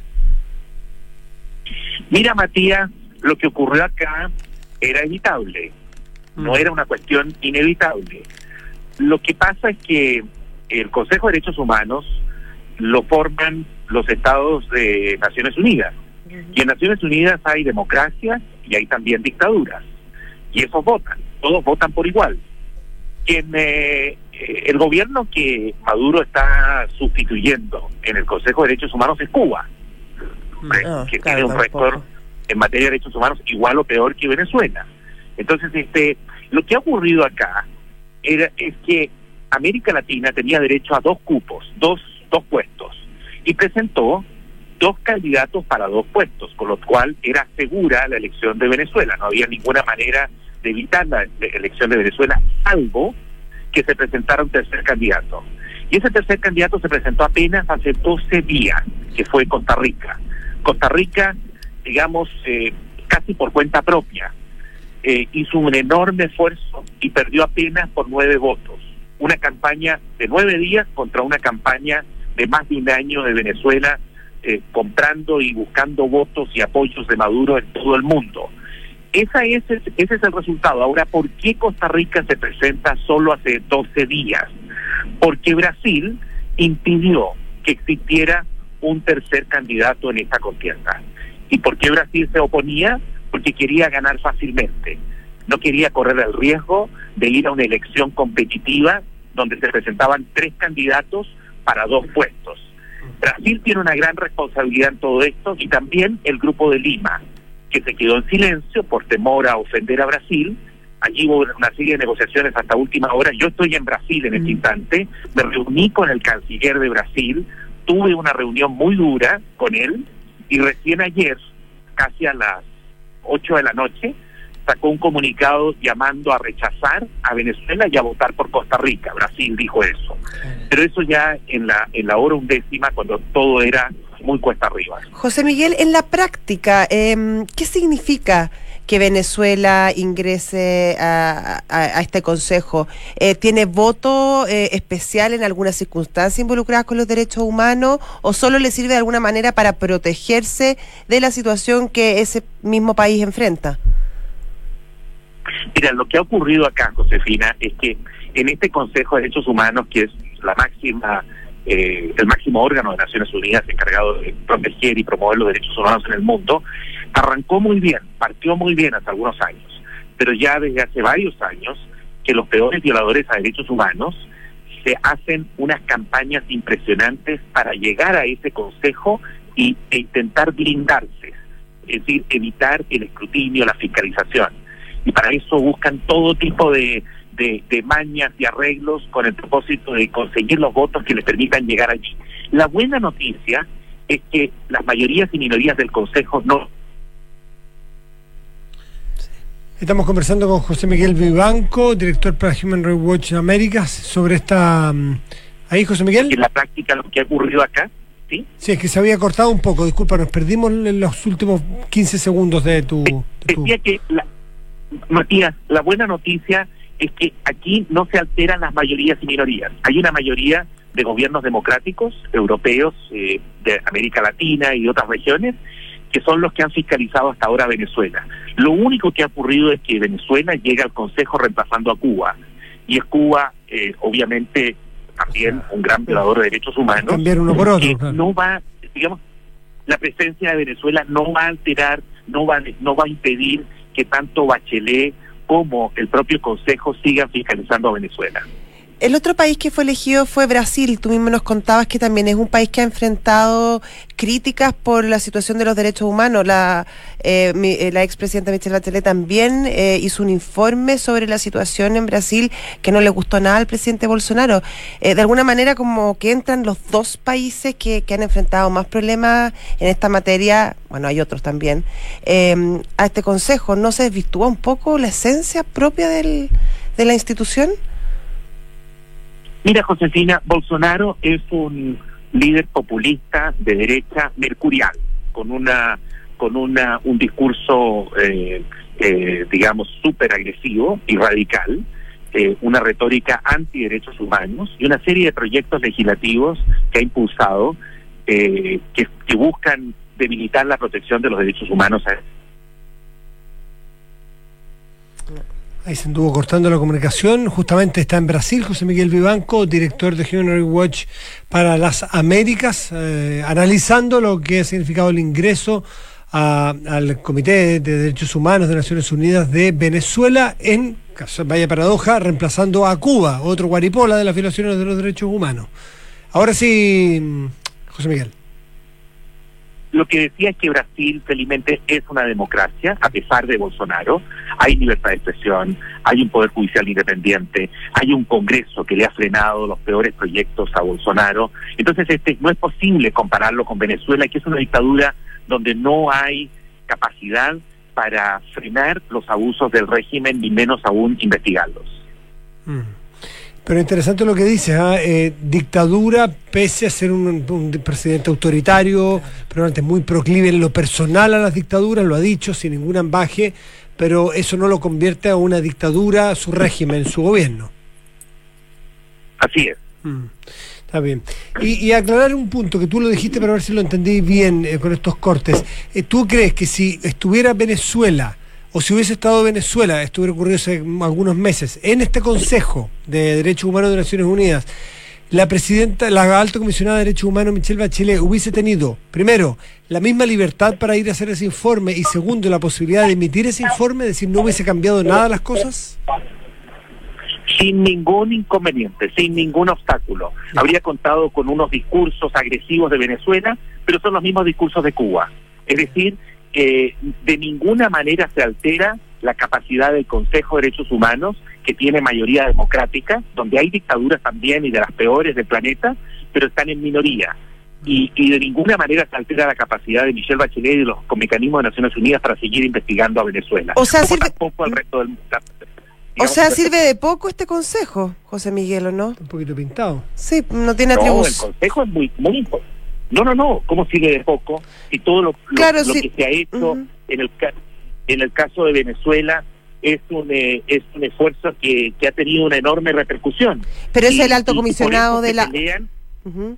Mira, Matías, lo que ocurrió acá era evitable, no era una cuestión inevitable. Lo que pasa es que el Consejo de Derechos Humanos lo forman los estados de Naciones Unidas. Y en Naciones Unidas hay democracia y hay también dictaduras. Y esos votan, todos votan por igual. Quien, eh, el gobierno que Maduro está sustituyendo en el Consejo de Derechos Humanos es Cuba, Ah, que claro, tiene un tampoco. récord en materia de derechos humanos igual o peor que Venezuela. Entonces, este, lo que ha ocurrido acá era es que América Latina tenía derecho a dos cupos, dos, dos puestos, y presentó dos candidatos para dos puestos, con lo cual era segura la elección de Venezuela. No había ninguna manera de evitar la elección de Venezuela, salvo que se presentara un tercer candidato. Y ese tercer candidato se presentó apenas hace doce días, que fue Costa Rica. Costa Rica, digamos, eh, casi por cuenta propia, eh, hizo un enorme esfuerzo y perdió apenas por nueve votos. Una campaña de nueve días contra una campaña de más de un año de Venezuela, eh, comprando y buscando votos y apoyos de Maduro en todo el mundo. Esa es, ese es el resultado. Ahora, ¿por qué Costa Rica se presenta solo hace doce días? Porque Brasil impidió que existiera un tercer candidato en esta contienda. ¿Y por qué Brasil se oponía? Porque quería ganar fácilmente. No quería correr el riesgo de ir a una elección competitiva donde se presentaban tres candidatos para dos puestos. Brasil tiene una gran responsabilidad en todo esto, y también el Grupo de Lima, que se quedó en silencio por temor a ofender a Brasil. Allí hubo una serie de negociaciones hasta última hora. Yo estoy en Brasil en este instante, me reuní con el canciller de Brasil, tuve una reunión muy dura con él, y recién ayer, casi a las ocho de la noche, sacó un comunicado llamando a rechazar a Venezuela y a votar por Costa Rica. Brasil dijo eso. Pero eso ya en la, en la hora undécima, cuando todo era muy cuesta arriba. José Miguel, en la práctica, eh, ¿qué significa que Venezuela ingrese a, a, a este consejo? Eh, ¿Tiene voto eh, especial en alguna circunstancia involucrada con los derechos humanos, o solo le sirve de alguna manera para protegerse de la situación que ese mismo país enfrenta? Mira, lo que ha ocurrido acá, Josefina, es que en este Consejo de Derechos Humanos, que es la máxima, eh, el máximo órgano de Naciones Unidas encargado de proteger y promover los derechos humanos en el mundo, arrancó muy bien, partió muy bien hace algunos años, pero ya desde hace varios años que los peores violadores a derechos humanos se hacen unas campañas impresionantes para llegar a ese consejo y, e intentar blindarse, es decir, evitar el escrutinio, la fiscalización. Y para eso buscan todo tipo de, de, de mañas y arreglos con el propósito de conseguir los votos que les permitan llegar allí. La buena noticia es que las mayorías y minorías del Consejo no... Estamos conversando con José Miguel Vivanco, director para Human Rights Watch Américas, sobre esta... ¿Ahí, José Miguel? En la práctica, lo que ha ocurrido acá, ¿sí? Sí, es que se había cortado un poco, disculpa, nos perdimos en los últimos quince segundos de tu... De tu... Decía que... La... Matías, la buena noticia es que aquí no se alteran las mayorías y minorías. Hay una mayoría de gobiernos democráticos, europeos, eh, de América Latina y de otras regiones, que son los que han fiscalizado hasta ahora a Venezuela. Lo único que ha ocurrido es que Venezuela llega al Consejo reemplazando a Cuba. Y es Cuba, eh, obviamente, también un gran violador de derechos humanos. Cambiar uno por otro. Que Claro. no va, digamos, la presencia de Venezuela no va a alterar, no va, no va a impedir que tanto Bachelet como el propio Consejo sigan fiscalizando a Venezuela. El otro país que fue elegido fue Brasil. Tú mismo nos contabas que también es un país que ha enfrentado críticas por la situación de los derechos humanos. La, eh, mi, la expresidenta Michelle Bachelet también eh, hizo un informe sobre la situación en Brasil que no le gustó nada al presidente Bolsonaro. Eh, de alguna manera como que entran los dos países que, que han enfrentado más problemas en esta materia, bueno, hay otros también, eh, a este consejo. ¿No se desvirtúa un poco la esencia propia del, de la institución? Mira, Josefina, Bolsonaro es un líder populista de derecha mercurial, con una con una un discurso, eh, eh, digamos, súper agresivo y radical, eh, una retórica anti-derechos humanos y una serie de proyectos legislativos que ha impulsado eh, que, que buscan debilitar la protección de los derechos humanos. Ahí se anduvo cortando la comunicación. Justamente está en Brasil José Miguel Vivanco, director de Human Rights Watch para las Américas, eh, analizando lo que ha significado el ingreso a, al Comité de Derechos Humanos de Naciones Unidas de Venezuela, en, vaya paradoja, reemplazando a Cuba, otro guaripola de las violaciones de los derechos humanos. Ahora sí, José Miguel. Lo que decía es que Brasil, felizmente, es una democracia, a pesar de Bolsonaro. Hay libertad de expresión, hay un poder judicial independiente, hay un Congreso que le ha frenado los peores proyectos a Bolsonaro. Entonces, este no es posible compararlo con Venezuela, que es una dictadura donde no hay capacidad para frenar los abusos del régimen, ni menos aún investigarlos. Mm. Pero interesante lo que dices, ¿eh? Eh, dictadura, pese a ser un, un presidente autoritario, pero antes muy proclive en lo personal a las dictaduras, lo ha dicho, sin ningún ambaje, pero eso no lo convierte a una dictadura, su régimen, su gobierno. Así es. Mm, está bien. Y, y aclarar un punto, que tú lo dijiste, para ver si lo entendí bien eh, con estos cortes. Eh, ¿Tú crees que si estuviera Venezuela, o si hubiese estado Venezuela, esto hubiera ocurrido hace algunos meses, en este Consejo de Derechos Humanos de Naciones Unidas, la presidenta, la alta comisionada de Derechos Humanos, Michelle Bachelet, hubiese tenido, primero, la misma libertad para ir a hacer ese informe, y segundo, la posibilidad de emitir ese informe, es decir, no hubiese cambiado nada las cosas? Sin ningún inconveniente, sin ningún obstáculo. Habría contado con unos discursos agresivos de Venezuela, pero son los mismos discursos de Cuba. Es decir, que de ninguna manera se altera la capacidad del Consejo de Derechos Humanos, que tiene mayoría democrática, donde hay dictaduras también y de las peores del planeta, pero están en minoría. Y, y de ninguna manera se altera la capacidad de Michelle Bachelet y de los con mecanismos de Naciones Unidas para seguir investigando a Venezuela. O sea, como sirve, tampoco al resto del mundo. O sea, sirve de poco este consejo, José Miguel, ¿o no? Un poquito pintado. Sí, no tiene No, atribución. el Consejo es muy, muy importante. No, no, no, ¿cómo sirve de poco? Y todo lo, lo, Claro, lo sí. que se ha hecho Uh-huh. en el ca- en el caso de Venezuela es un eh, es un esfuerzo que, que ha tenido una enorme repercusión. Pero es Y- el alto y- y por comisionado eso de se la... pelean- Uh-huh.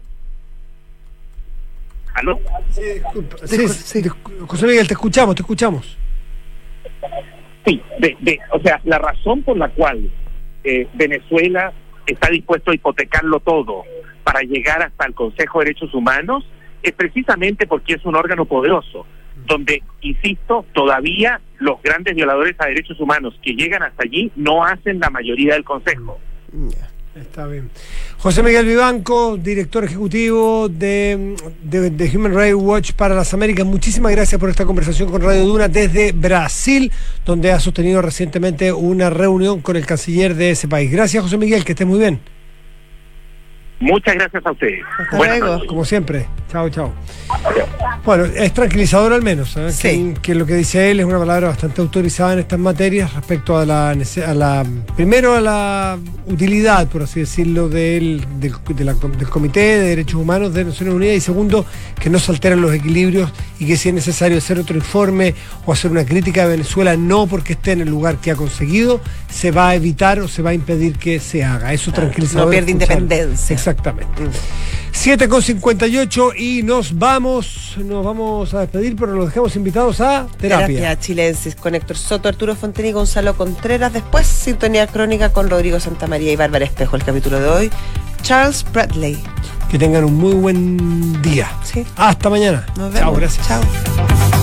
¿Aló? Sí, disculpa. Sí, Discul- sí, sí. discu- José Miguel, te escuchamos, te escuchamos. Sí, de, de, o sea, la razón por la cual eh, Venezuela está dispuesto a hipotecarlo todo para llegar hasta el Consejo de Derechos Humanos es precisamente porque es un órgano poderoso, donde, insisto, todavía los grandes violadores a derechos humanos que llegan hasta allí no hacen la mayoría del Consejo. Ya. Está bien. José Miguel Vivanco, director ejecutivo de, de, de Human Rights Watch para las Américas, muchísimas gracias por esta conversación con Radio Duna desde Brasil, donde ha sostenido recientemente una reunión con el canciller de ese país. Gracias, José Miguel, que esté muy bien. Muchas gracias a ustedes. Hasta Buenas luego. noches. Como siempre. Chao, chao. Bueno, es tranquilizador al menos, ¿eh? Sí. que, que lo que dice él es una palabra bastante autorizada en estas materias respecto a la, nece- a la primero a la utilidad, por así decirlo, del, del, de la- del Comité de Derechos Humanos de Naciones Unidas, y segundo, que no se alteran los equilibrios y que si es necesario hacer otro informe o hacer una crítica de Venezuela, no porque esté en el lugar que ha conseguido, se va a evitar o se va a impedir que se haga. Eso tranquilizador. no pierde escuchar. independencia. Exactamente. siete con cincuenta y ocho y nos vamos, nos vamos a despedir, pero los dejamos invitados a terapia. Terapia Chilensis con Héctor Soto, Arturo Fonten y Gonzalo Contreras. Después, Sintonía Crónica con Rodrigo Santamaría y Bárbara Espejo. El capítulo de hoy, Charles Bradley. Que tengan un muy buen día. Sí. Hasta mañana. Nos vemos. Chao, gracias. Chao.